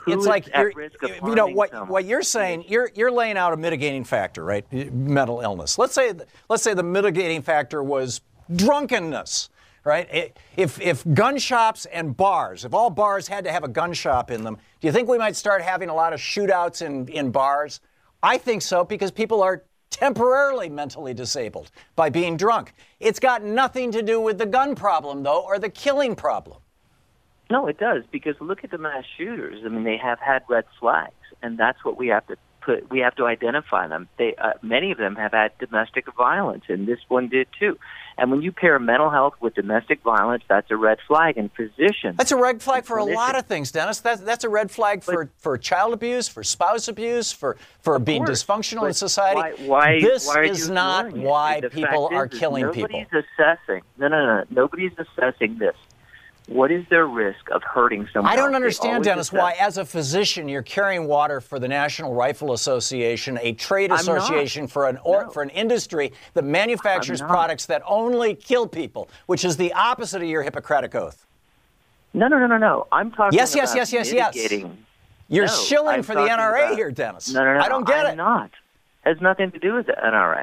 what you're saying. You're laying out a mitigating factor, right? Mental illness. Let's say the mitigating factor was drunkenness. Right? If gun shops and bars, if all bars had to have a gun shop in them, do you think we might start having a lot of shootouts in bars? I think so, because people are temporarily mentally disabled by being drunk. It's got nothing to do with the gun problem, though, or the killing problem. No, it does, because look at the mass shooters. I mean, they have had red flags, and that's what we have to we have to identify them. Many of them have had domestic violence, and this one did too. And when you pair mental health with domestic violence, that's a red flag. And physicians... That's a red flag for a lot of things, Dennis. That's a red flag for child abuse, for spouse abuse, for being dysfunctional in society. This is not why people are killing people. Nobody's assessing. No. Nobody's assessing this. What is their risk of hurting someone else? I don't understand, Dennis, why as a physician you're carrying water for the National Rifle Association, a trade association for an industry that manufactures products that only kill people, which is the opposite of your Hippocratic Oath. No. I'm talking about mitigating. You're shilling for the NRA here, Dennis. No. I don't get it. I'm not. It has nothing to do with the NRA.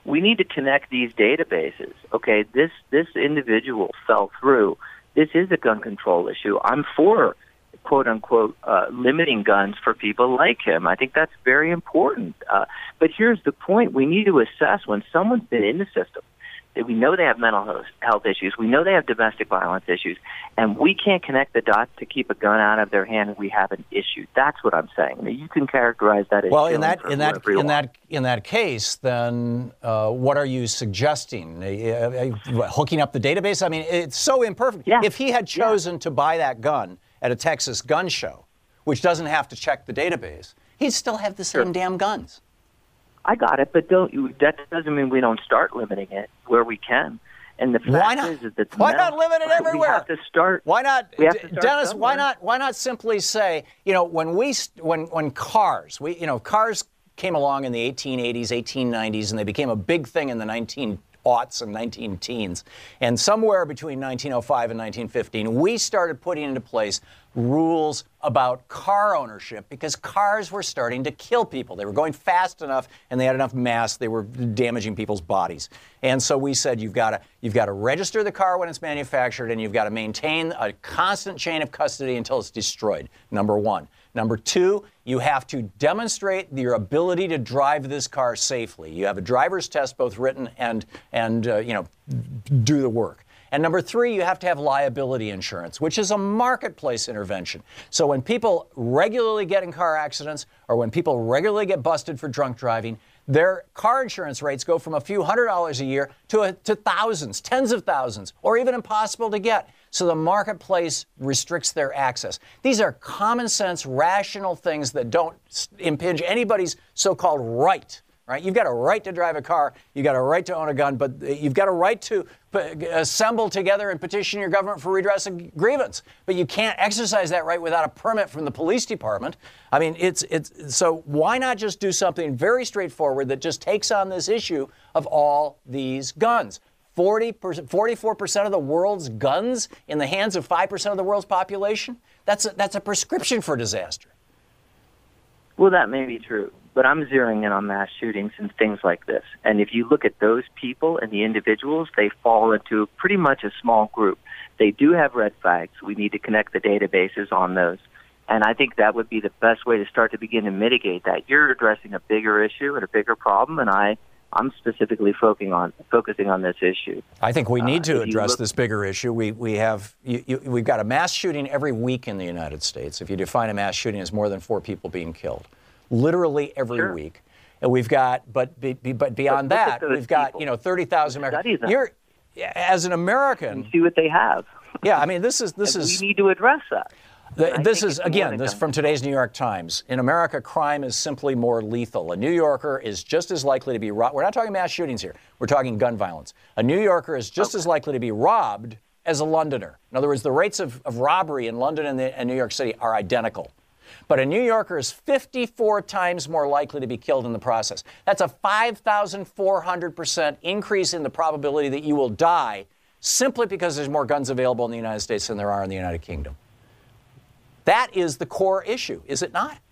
We need to connect these databases. Okay, this individual fell through. This is a gun control issue. I'm for, quote unquote, limiting guns for people like him. I think that's very important. But here's the point. We need to assess when someone's been in the system. We know they have mental health issues. We know they have domestic violence issues, and we can't connect the dots to keep a gun out of their hand. We have an issue. That's what I'm saying. I mean, you can characterize that as well. In that case, then what are you suggesting? Hooking up the database? I mean, it's so imperfect. Yeah. If he had chosen to buy that gun at a Texas gun show, which doesn't have to check the database, he'd still have the same damn guns. I got it, but that doesn't mean we don't start limiting it where we can. And the fact is that why not limit it everywhere? We have to start. Why not, Dennis? Somewhere. Why not simply say, when cars came along in the 1880s, 1890s, and they became a big thing in the 19aughts and 19-teens, and somewhere between 1905 and 1915, we started putting into place rules about car ownership because cars were starting to kill people. They were going fast enough and they had enough mass, they were damaging people's bodies. And so we said you've got to register the car when it's manufactured, and you've got to maintain a constant chain of custody until it's destroyed, number one. Number two, you have to demonstrate your ability to drive this car safely. You have a driver's test, both written and do the work. And number three, you have to have liability insurance, which is a marketplace intervention. So when people regularly get in car accidents, or when people regularly get busted for drunk driving, their car insurance rates go from a few $100s a year to thousands, tens of thousands, or even impossible to get. So the marketplace restricts their access. These are common sense, rational things that don't impinge anybody's so-called right. Right? You've got a right to drive a car, you've got a right to own a gun, but you've got a right to assemble together and petition your government for redress of grievance. But you can't exercise that right without a permit from the police department. I mean, so why not just do something very straightforward that just takes on this issue of all these guns? 44% of the world's guns in the hands of 5% of the world's population? That's a prescription for disaster. Well, that may be true, but I'm zeroing in on mass shootings and things like this. And if you look at those people and the individuals, they fall into pretty much a small group. They do have red flags. We need to connect the databases on those. And I think that would be the best way to start to begin to mitigate that. You're addressing a bigger issue and a bigger problem, and I'm specifically focusing on this issue. I think we need to address this bigger issue. We've got a mass shooting every week in the United States. If you define a mass shooting as more than 4 people being killed, literally every week. And we've got, but beyond that, we've got 30,000 Americans. As an American, see what they have. Yeah, I mean this is. We need to address that. This is, again, this from today's New York Times. In America, crime is simply more lethal. A New Yorker is just as likely to be robbed. We're not talking mass shootings here. We're talking gun violence. A New Yorker is just as likely to be robbed as a Londoner. In other words, the rates of robbery in London and New York City are identical. But a New Yorker is 54 times more likely to be killed in the process. That's a 5,400% increase in the probability that you will die simply because there's more guns available in the United States than there are in the United Kingdom. That is the core issue, is it not?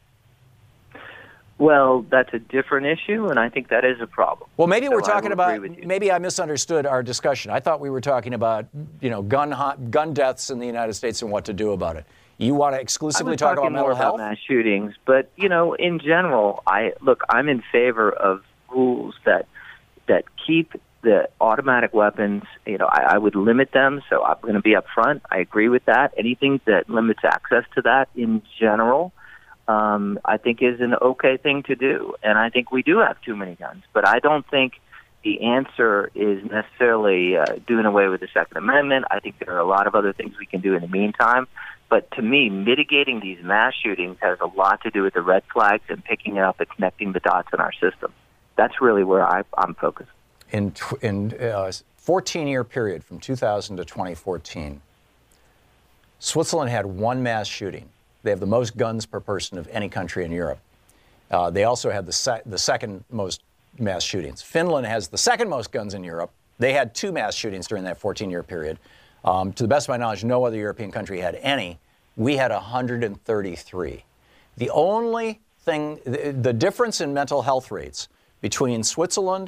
Well, that's a different issue, and I think that is a problem. Well, maybe we're talking about, maybe I misunderstood our discussion. I thought we were talking about, gun deaths in the United States and what to do about it. You want to exclusively talk about mental health? Mass shootings, but, in general, I'm in favor of rules that keep the automatic weapons, I would limit them, so I'm going to be up front. I agree with that. Anything that limits access to that in general, I think is an okay thing to do. And I think we do have too many guns. But I don't think the answer is necessarily doing away with the Second Amendment. I think there are a lot of other things we can do in the meantime. But to me, mitigating these mass shootings has a lot to do with the red flags and picking it up and connecting the dots in our system. That's really where I'm focused. In a 14-year period from 2000 to 2014, Switzerland had 1 mass shooting. They have the most guns per person of any country in Europe. They also had the second most mass shootings. Finland has the second most guns in Europe. They had 2 mass shootings during that 14-year period. To the best of my knowledge, no other European country had any. We had 133. The only thing, the difference in mental health rates between Switzerland,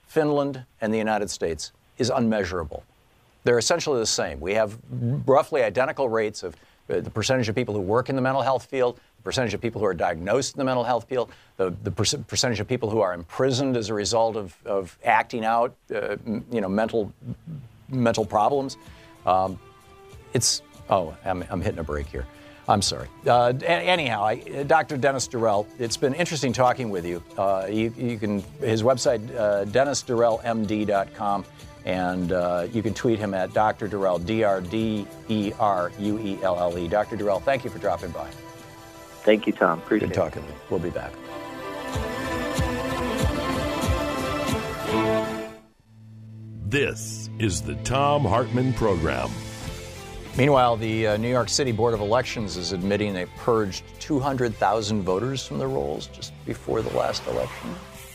Finland, and the United States is unmeasurable. They're essentially the same. We have roughly identical rates of the percentage of people who work in the mental health field, the percentage of people who are diagnosed in the mental health field, the percentage of people who are imprisoned as a result of acting out, mental problems. I'm hitting a break here. I'm sorry. Anyhow, Dr. Dennis Durrell, it's been interesting talking with you. You can, his website, DennisDurrellMD.com, and you can tweet him at Dr. Durrell, DRDERUELLE. Dr. Durrell, thank you for dropping by. Thank you, Tom. Appreciate it. Good talking with you. We'll be back. This is the Thom Hartmann Program. Meanwhile, the New York City Board of Elections is admitting they purged 200,000 voters from the rolls just before the last election.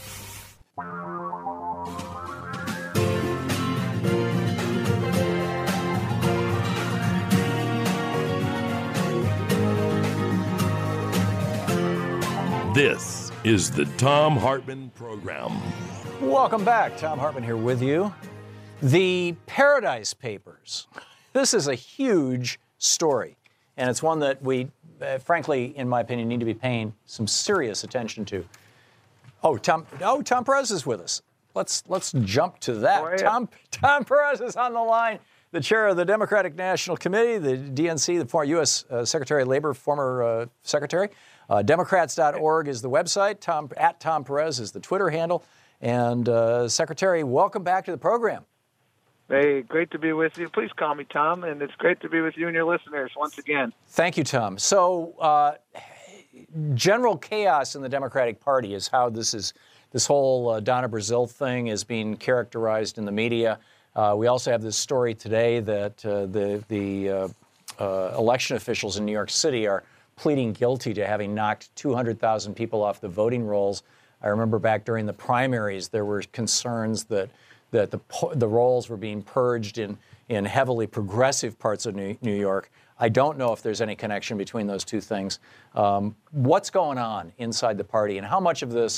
This is the Thom Hartmann Program. Welcome back. Thom Hartmann here with you. The Paradise Papers. This is a huge story, and it's one that we, frankly, in my opinion, need to be paying some serious attention to. Tom Perez is with us. Let's jump to that. Tom Perez is on the line, the chair of the Democratic National Committee, the DNC, the former U.S. Secretary of Labor, former secretary. Democrats.org is the website. Tom Perez is the Twitter handle. And Secretary, welcome back to the program. Hey, great to be with you. Please call me Tom, and it's great to be with you and your listeners once again. Thank you, Tom. So, general chaos in the Democratic Party is how this whole Donna Brazile thing is being characterized in the media. We also have this story today that the election officials in New York City are pleading guilty to having knocked 200,000 people off the voting rolls. I remember back during the primaries, there were concerns that the rolls were being purged in heavily progressive parts of New York. I don't know if there's any connection between those two things. What's going on inside the party, and how much of this,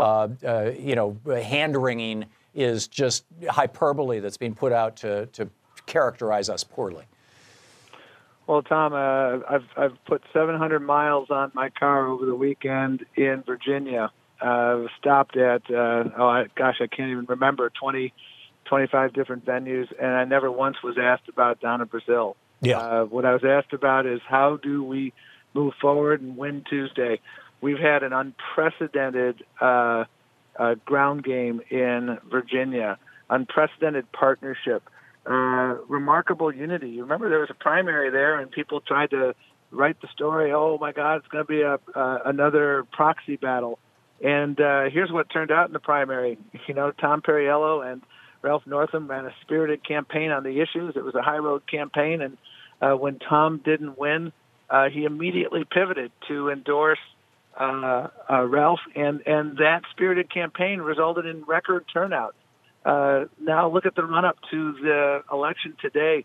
hand-wringing is just hyperbole that's being put out to characterize us poorly? Well, Tom, I've put 700 miles on my car over the weekend in Virginia. Stopped at, I can't even remember, 20, 25 different venues, and I never once was asked about Donna Brazile. Yeah. What I was asked about is how do we move forward and win Tuesday? We've had an unprecedented ground game in Virginia, unprecedented partnership, remarkable unity. You remember there was a primary there, and people tried to write the story, oh, my God, it's going to be another proxy battle. And here's what turned out in the primary. Tom Perriello and Ralph Northam ran a spirited campaign on the issues. It was a high-road campaign, and when Tom didn't win, he immediately pivoted to endorse Ralph, and that spirited campaign resulted in record turnout. Now look at the run-up to the election today.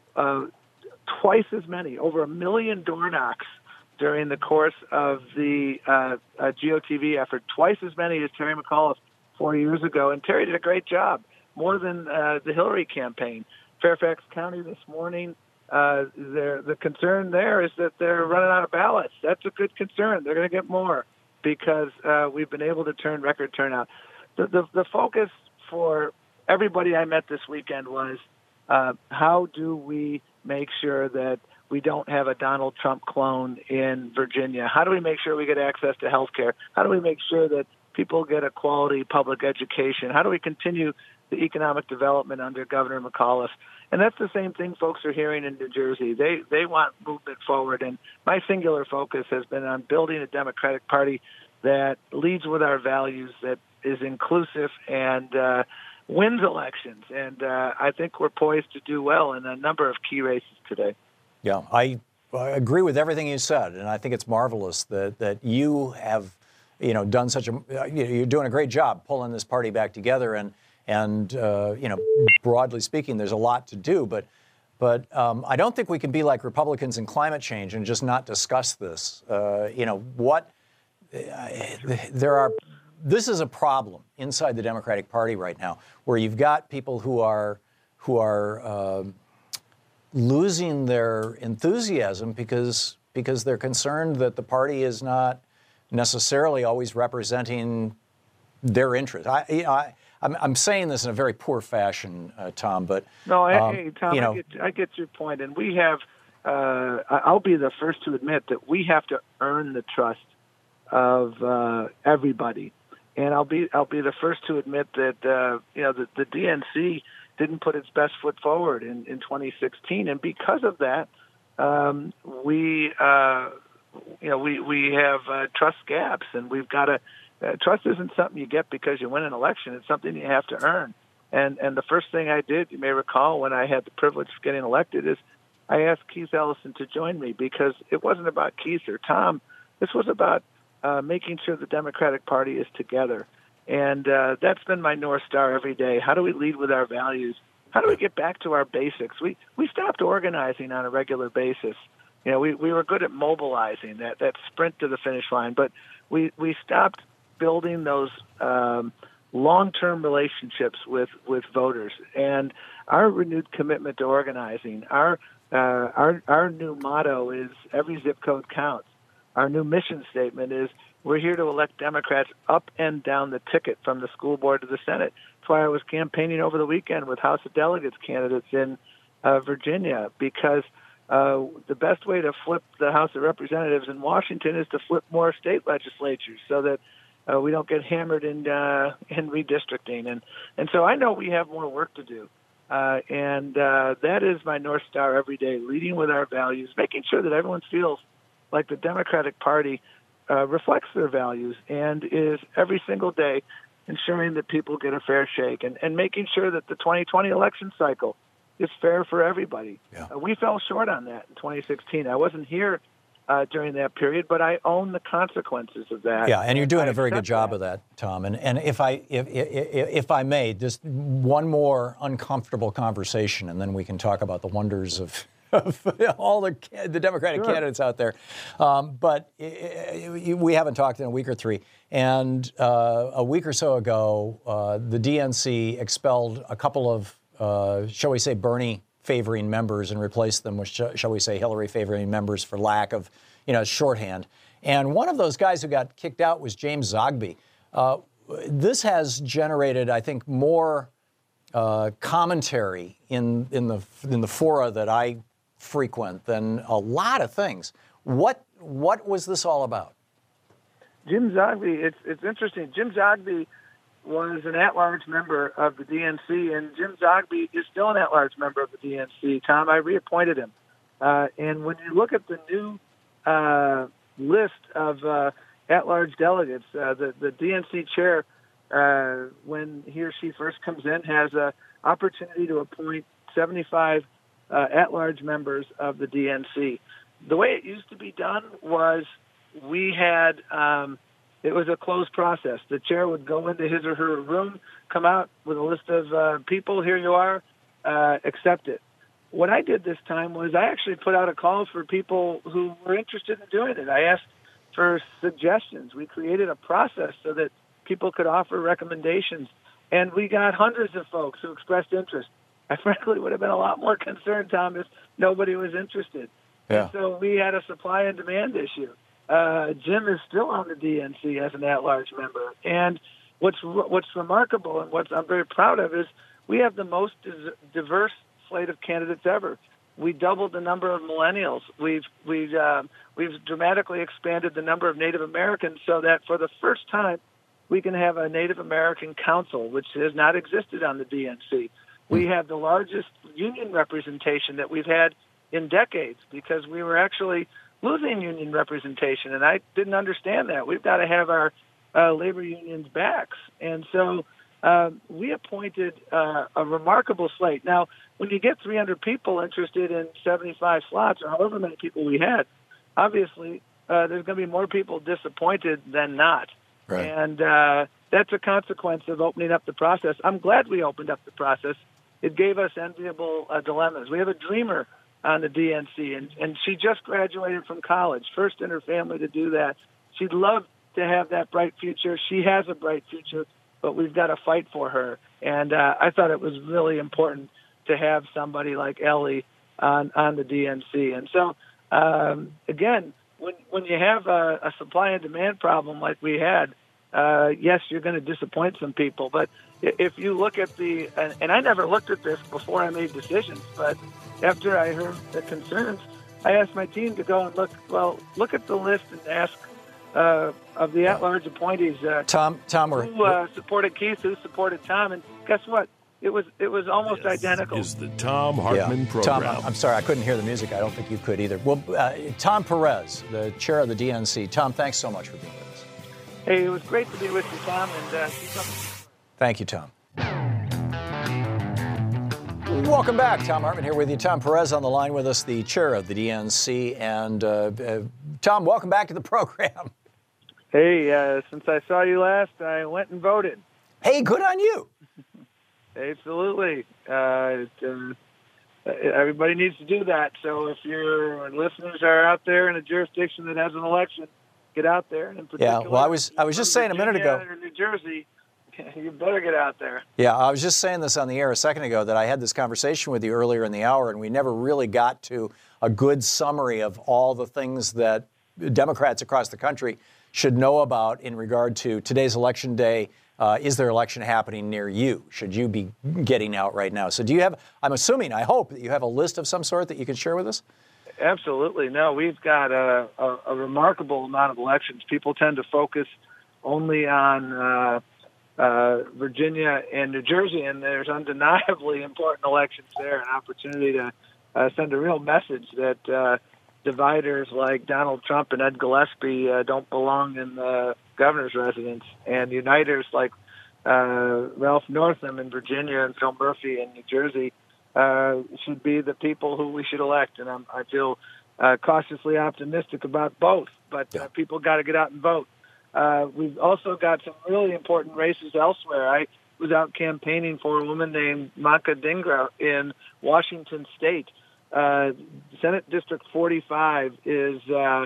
Twice as many, over 1 million door knocks during the course of the GOTV effort, twice as many as Terry McAuliffe 4 years ago. And Terry did a great job, more than the Hillary campaign. Fairfax County this morning, the concern there is that they're running out of ballots. That's a good concern. They're going to get more because we've been able to turn record turnout. The focus for everybody I met this weekend was how do we make sure that we don't have a Donald Trump clone in Virginia? How do we make sure we get access to health care? How do we make sure that people get a quality public education? How do we continue the economic development under Governor McAuliffe? And that's the same thing folks are hearing in New Jersey. They want movement forward. And my singular focus has been on building a Democratic Party that leads with our values, that is inclusive and wins elections. And I think we're poised to do well in a number of key races today. Yeah, I agree with everything you said, and I think it's marvelous that you have, done you're doing a great job pulling this party back together, and broadly speaking, there's a lot to do, but I don't think we can be like Republicans in climate change and just not discuss this. There are this is a problem inside the Democratic Party right now, where you've got people who are losing their enthusiasm because they're concerned that the party is not necessarily always representing their interests. I'm saying this in a very poor fashion, Tom, but no, hey, Tom, I get your point, and we have. I'll be the first to admit that we have to earn the trust of everybody, and I'll be the first to admit that the DNC didn't put its best foot forward in 2016, and because of that, we have trust gaps, and we've got to. Trust isn't something you get because you win an election. It's something you have to earn. And the first thing I did, you may recall, when I had the privilege of getting elected, is I asked Keith Ellison to join me because it wasn't about Keith or Tom. This was about making sure the Democratic Party is together. And that's been my North Star every day. How do we lead with our values? How do we get back to our basics? We stopped organizing on a regular basis. We were good at mobilizing, that sprint to the finish line, but we stopped building those long-term relationships with voters, and our renewed commitment to organizing. Our new motto is every zip code counts. Our new mission statement is we're here to elect Democrats up and down the ticket from the school board to the Senate. That's why I was campaigning over the weekend with House of Delegates candidates in Virginia, because the best way to flip the House of Representatives in Washington is to flip more state legislatures so that we don't get hammered in redistricting. And so I know we have more work to do. And that is my North Star every day, leading with our values, making sure that everyone feels like the Democratic Party reflects their values and is every single day ensuring that people get a fair shake and making sure that the 2020 election cycle is fair for everybody. Yeah. We fell short on that in 2016. I wasn't here during that period, but I own the consequences of that. Yeah, and you're doing a very good job of that, Tom. And if I may, just one more uncomfortable conversation, and then we can talk about the wonders of all the Democratic candidates out there. But we haven't talked in a week or three. And a week or so ago, the DNC expelled a couple of, shall we say, Bernie favoring members and replace them with, shall we say, Hillary favoring members for lack of, shorthand. And one of those guys who got kicked out was James Zogby. This has generated, I think, more commentary in the fora that I frequent than a lot of things. What was this all about? Jim Zogby, it's interesting. Jim Zogby was an at-large member of the DNC, and Jim Zogby is still an at-large member of the DNC. Tom, I reappointed him. And when you look at the new list of at-large delegates, the DNC chair, when he or she first comes in, has an opportunity to appoint 75 at-large members of the DNC. The way it used to be done was we had it was a closed process. The chair would go into his or her room, come out with a list of people, here you are, accept it. What I did this time was I actually put out a call for people who were interested in doing it. I asked for suggestions. We created a process so that people could offer recommendations, and we got hundreds of folks who expressed interest. I frankly would have been a lot more concerned, Tom, if nobody was interested. Yeah. And so we had a supply and demand issue. Jim is still on the DNC as an at-large member. And what's remarkable and what I'm very proud of is we have the most diverse slate of candidates ever. We doubled the number of millennials. We've dramatically expanded the number of Native Americans so that for the first time we can have a Native American council, which has not existed on the DNC. We have the largest union representation that we've had in decades because we were actually losing union representation, and I didn't understand that. We've got to have our labor unions' backs. And so we appointed a remarkable slate. Now, when you get 300 people interested in 75 slots, or however many people we had, obviously there's going to be more people disappointed than not. Right. And that's a consequence of opening up the process. I'm glad we opened up the process. It gave us enviable dilemmas. We have a dreamer on the DNC, and she just graduated from college, first in her family to do that. She'd love to have that bright future. She has a bright future, but we've got to fight for her. And I thought it was really important to have somebody like Ellie on the DNC. And so, again, when you have a supply and demand problem like we had, yes, you're going to disappoint some people. But if you look at and I never looked at this before I made decisions, but after I heard the concerns, I asked my team to go and look at the list and ask of the at-large appointees. Tom, who supported Keith, who supported Tom, and guess what? It was almost identical. Is the Tom Hartman program. Tom, I'm sorry, I couldn't hear the music. I don't think you could either. Well, Tom Perez, the chair of the DNC. Tom, thanks so much for being with us. Hey, it was great to be with you, Tom, and thank you, Tom. Welcome back. Tom Hartman here with you. Tom Perez on the line with us, the chair of the DNC. And Tom, welcome back to the program. Hey, since I saw you last, I went and voted. Hey, good on you. Absolutely. Everybody needs to do that. So if your listeners are out there in a jurisdiction that has an election, get out there. And in particular, yeah, well, I was just saying a minute ago. Or New Jersey, you better get out there. Yeah, I was just saying this on the air a second ago that I had this conversation with you earlier in the hour, and we never really got to a good summary of all the things that Democrats across the country should know about in regard to today's election day. Is there election happening near you? Should you be getting out right now? So do you have, I'm assuming, I hope that you have a list of some sort that you can share with us? Absolutely. No, we've got a remarkable amount of elections. People tend to focus only on Virginia and New Jersey, and there's undeniably important elections there, an opportunity to send a real message that dividers like Donald Trump and Ed Gillespie don't belong in the governor's residence, and uniters like Ralph Northam in Virginia and Phil Murphy in New Jersey should be the people who we should elect. And I feel cautiously optimistic about both, but people got to get out and vote. We've also got some really important races elsewhere. I was out campaigning for a woman named Maka Dhingra in Washington State. Senate District 45 is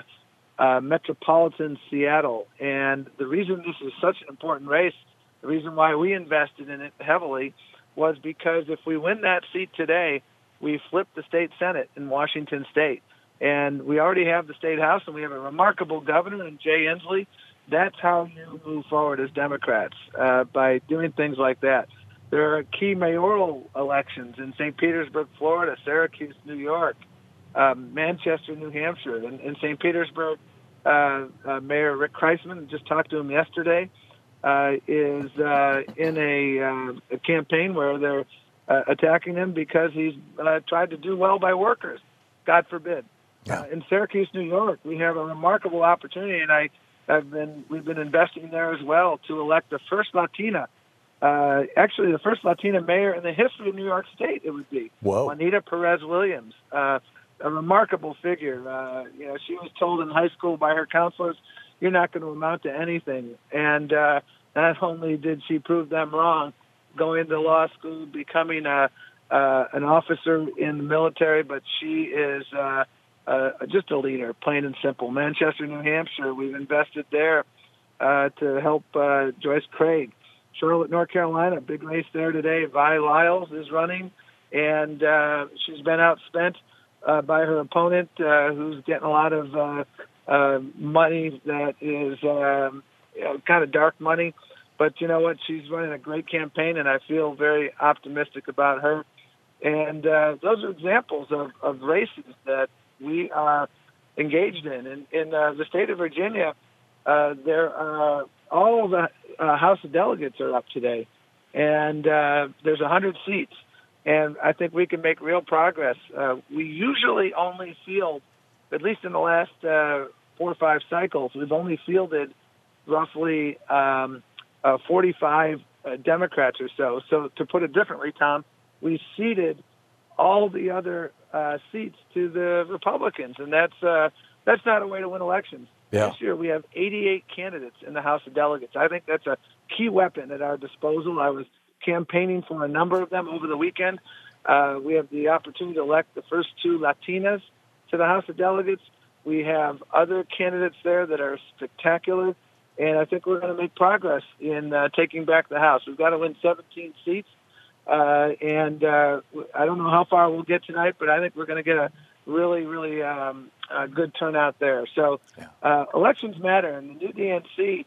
metropolitan Seattle. And the reason this is such an important race, the reason why we invested in it heavily, was because if we win that seat today, we flip the state Senate in Washington State. And we already have the state House, and we have a remarkable governor in Jay Inslee. That's how you move forward as Democrats, by doing things like that. There are key mayoral elections in St. Petersburg, Florida, Syracuse, New York, Manchester, New Hampshire. In St. Petersburg, Mayor Rick Kreisman, just talked to him yesterday, is in a campaign where they're attacking him because he's tried to do well by workers. God forbid. Yeah. In Syracuse, New York, we have a remarkable opportunity, and we've been investing there as well to elect the first Latina. Actually, the first Latina mayor in the history of New York State, it would be. Whoa. Juanita Perez Williams, a remarkable figure. She was told in high school by her counselors, "You're not going to amount to anything." And not only did she prove them wrong, going to law school, becoming an officer in the military, but she is just a leader, plain and simple. Manchester, New Hampshire, we've invested there to help Joyce Craig. Charlotte, North Carolina, big race there today. Vi Lyles is running, and she's been outspent by her opponent, who's getting a lot of money that is kind of dark money. But you know what? She's running a great campaign, and I feel very optimistic about her. And those are examples of races that we are engaged in. In the state of Virginia, there are all of the House of Delegates are up today, and there's 100 seats, and I think we can make real progress. We usually only field, at least in the last 4 or 5 cycles, we've only fielded roughly 45 Democrats or so. So to put it differently, Tom, we ceded all the other seats to the Republicans, and that's not a way to win elections. Yeah. This year we have 88 candidates in the House of Delegates. I think that's a key weapon at our disposal. I was campaigning for a number of them over the weekend. We have the opportunity to elect the first 2 Latinas to the House of Delegates. We have other candidates there that are spectacular. And I think we're going to make progress in taking back the House. We've got to win 17 seats. And I don't know how far we'll get tonight, but I think we're going to get a really, really good turnout there. So elections matter. And the new DNC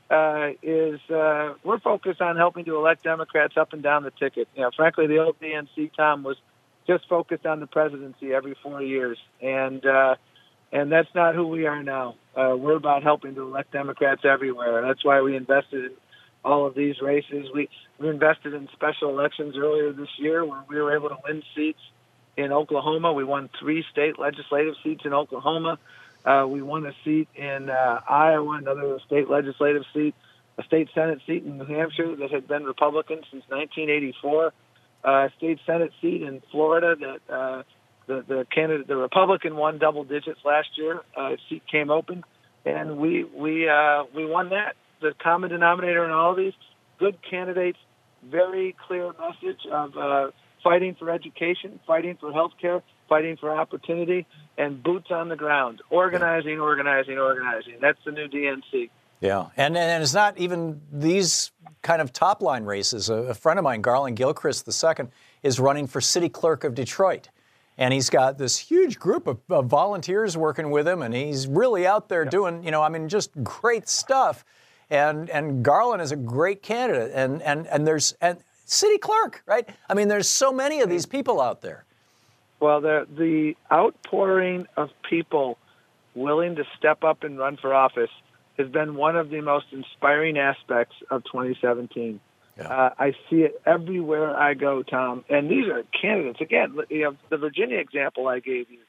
we're focused on helping to elect Democrats up and down the ticket. Frankly, the old DNC, Tom, was just focused on the presidency every 4 years. And that's not who we are now. We're about helping to elect Democrats everywhere. That's why we invested in all of these races. We invested in special elections earlier this year where we were able to win seats in Oklahoma. We won 3 state legislative seats in Oklahoma. We won a seat in Iowa, another state legislative seat, a state Senate seat in New Hampshire that had been Republican since 1984, a state Senate seat in Florida that the Republican won double digits last year. A seat came open, and we won that. The common denominator in all of these, good candidates, very clear message of fighting for education, fighting for health care, fighting for opportunity, and boots on the ground, organizing. That's the new DNC. Yeah, and it's not even these kind of top-line races. A friend of mine, Garland Gilchrist II, is running for city clerk of Detroit. And he's got this huge group of volunteers working with him, and he's really out there doing, just great stuff. And Garland is a great candidate. And there's city clerk, right? I mean, there's so many of these people out there. Well, the outpouring of people willing to step up and run for office has been one of the most inspiring aspects of 2017. Yeah. I see it everywhere I go, Tom. And these are candidates. Again, the Virginia example I gave you,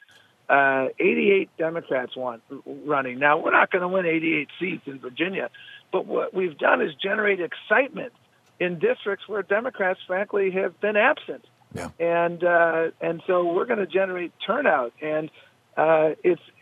88 Democrats running. Now, we're not going to win 88 seats in Virginia, but what we've done is generate excitement in districts where Democrats, frankly, have been absent. Yeah. And so we're going to generate turnout, and I'm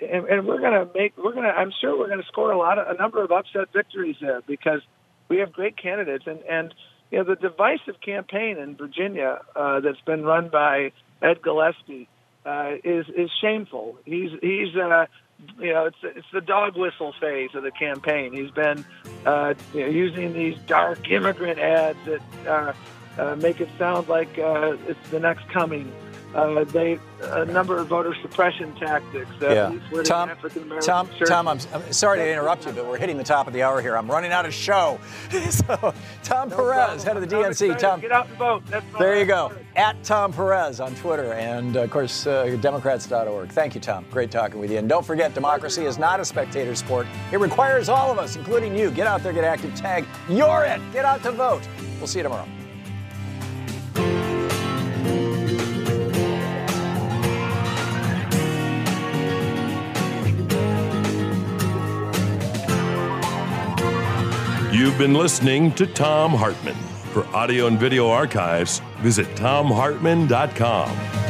sure we're going to score a number of upset victories there because we have great candidates, and the divisive campaign in Virginia that's been run by Ed Gillespie is shameful. It's the dog whistle phase of the campaign. He's been using these dark immigrant ads that make it sound like it's the next coming. A number of voter suppression tactics. Tom, I'm sorry to interrupt you, but we're hitting the top of the hour here. I'm running out of show. So, Tom Perez, head of the DNC. Tom, get out and vote. There you go. At Tom Perez on Twitter and, of course, Democrats.org. Thank you, Tom. Great talking with you. And don't forget, democracy is not a spectator sport. It requires all of us, including you. Get out there, get active, tag. You're it. Get out to vote. We'll see you tomorrow. You've been listening to Thom Hartmann. For audio and video archives, visit thomhartmann.com.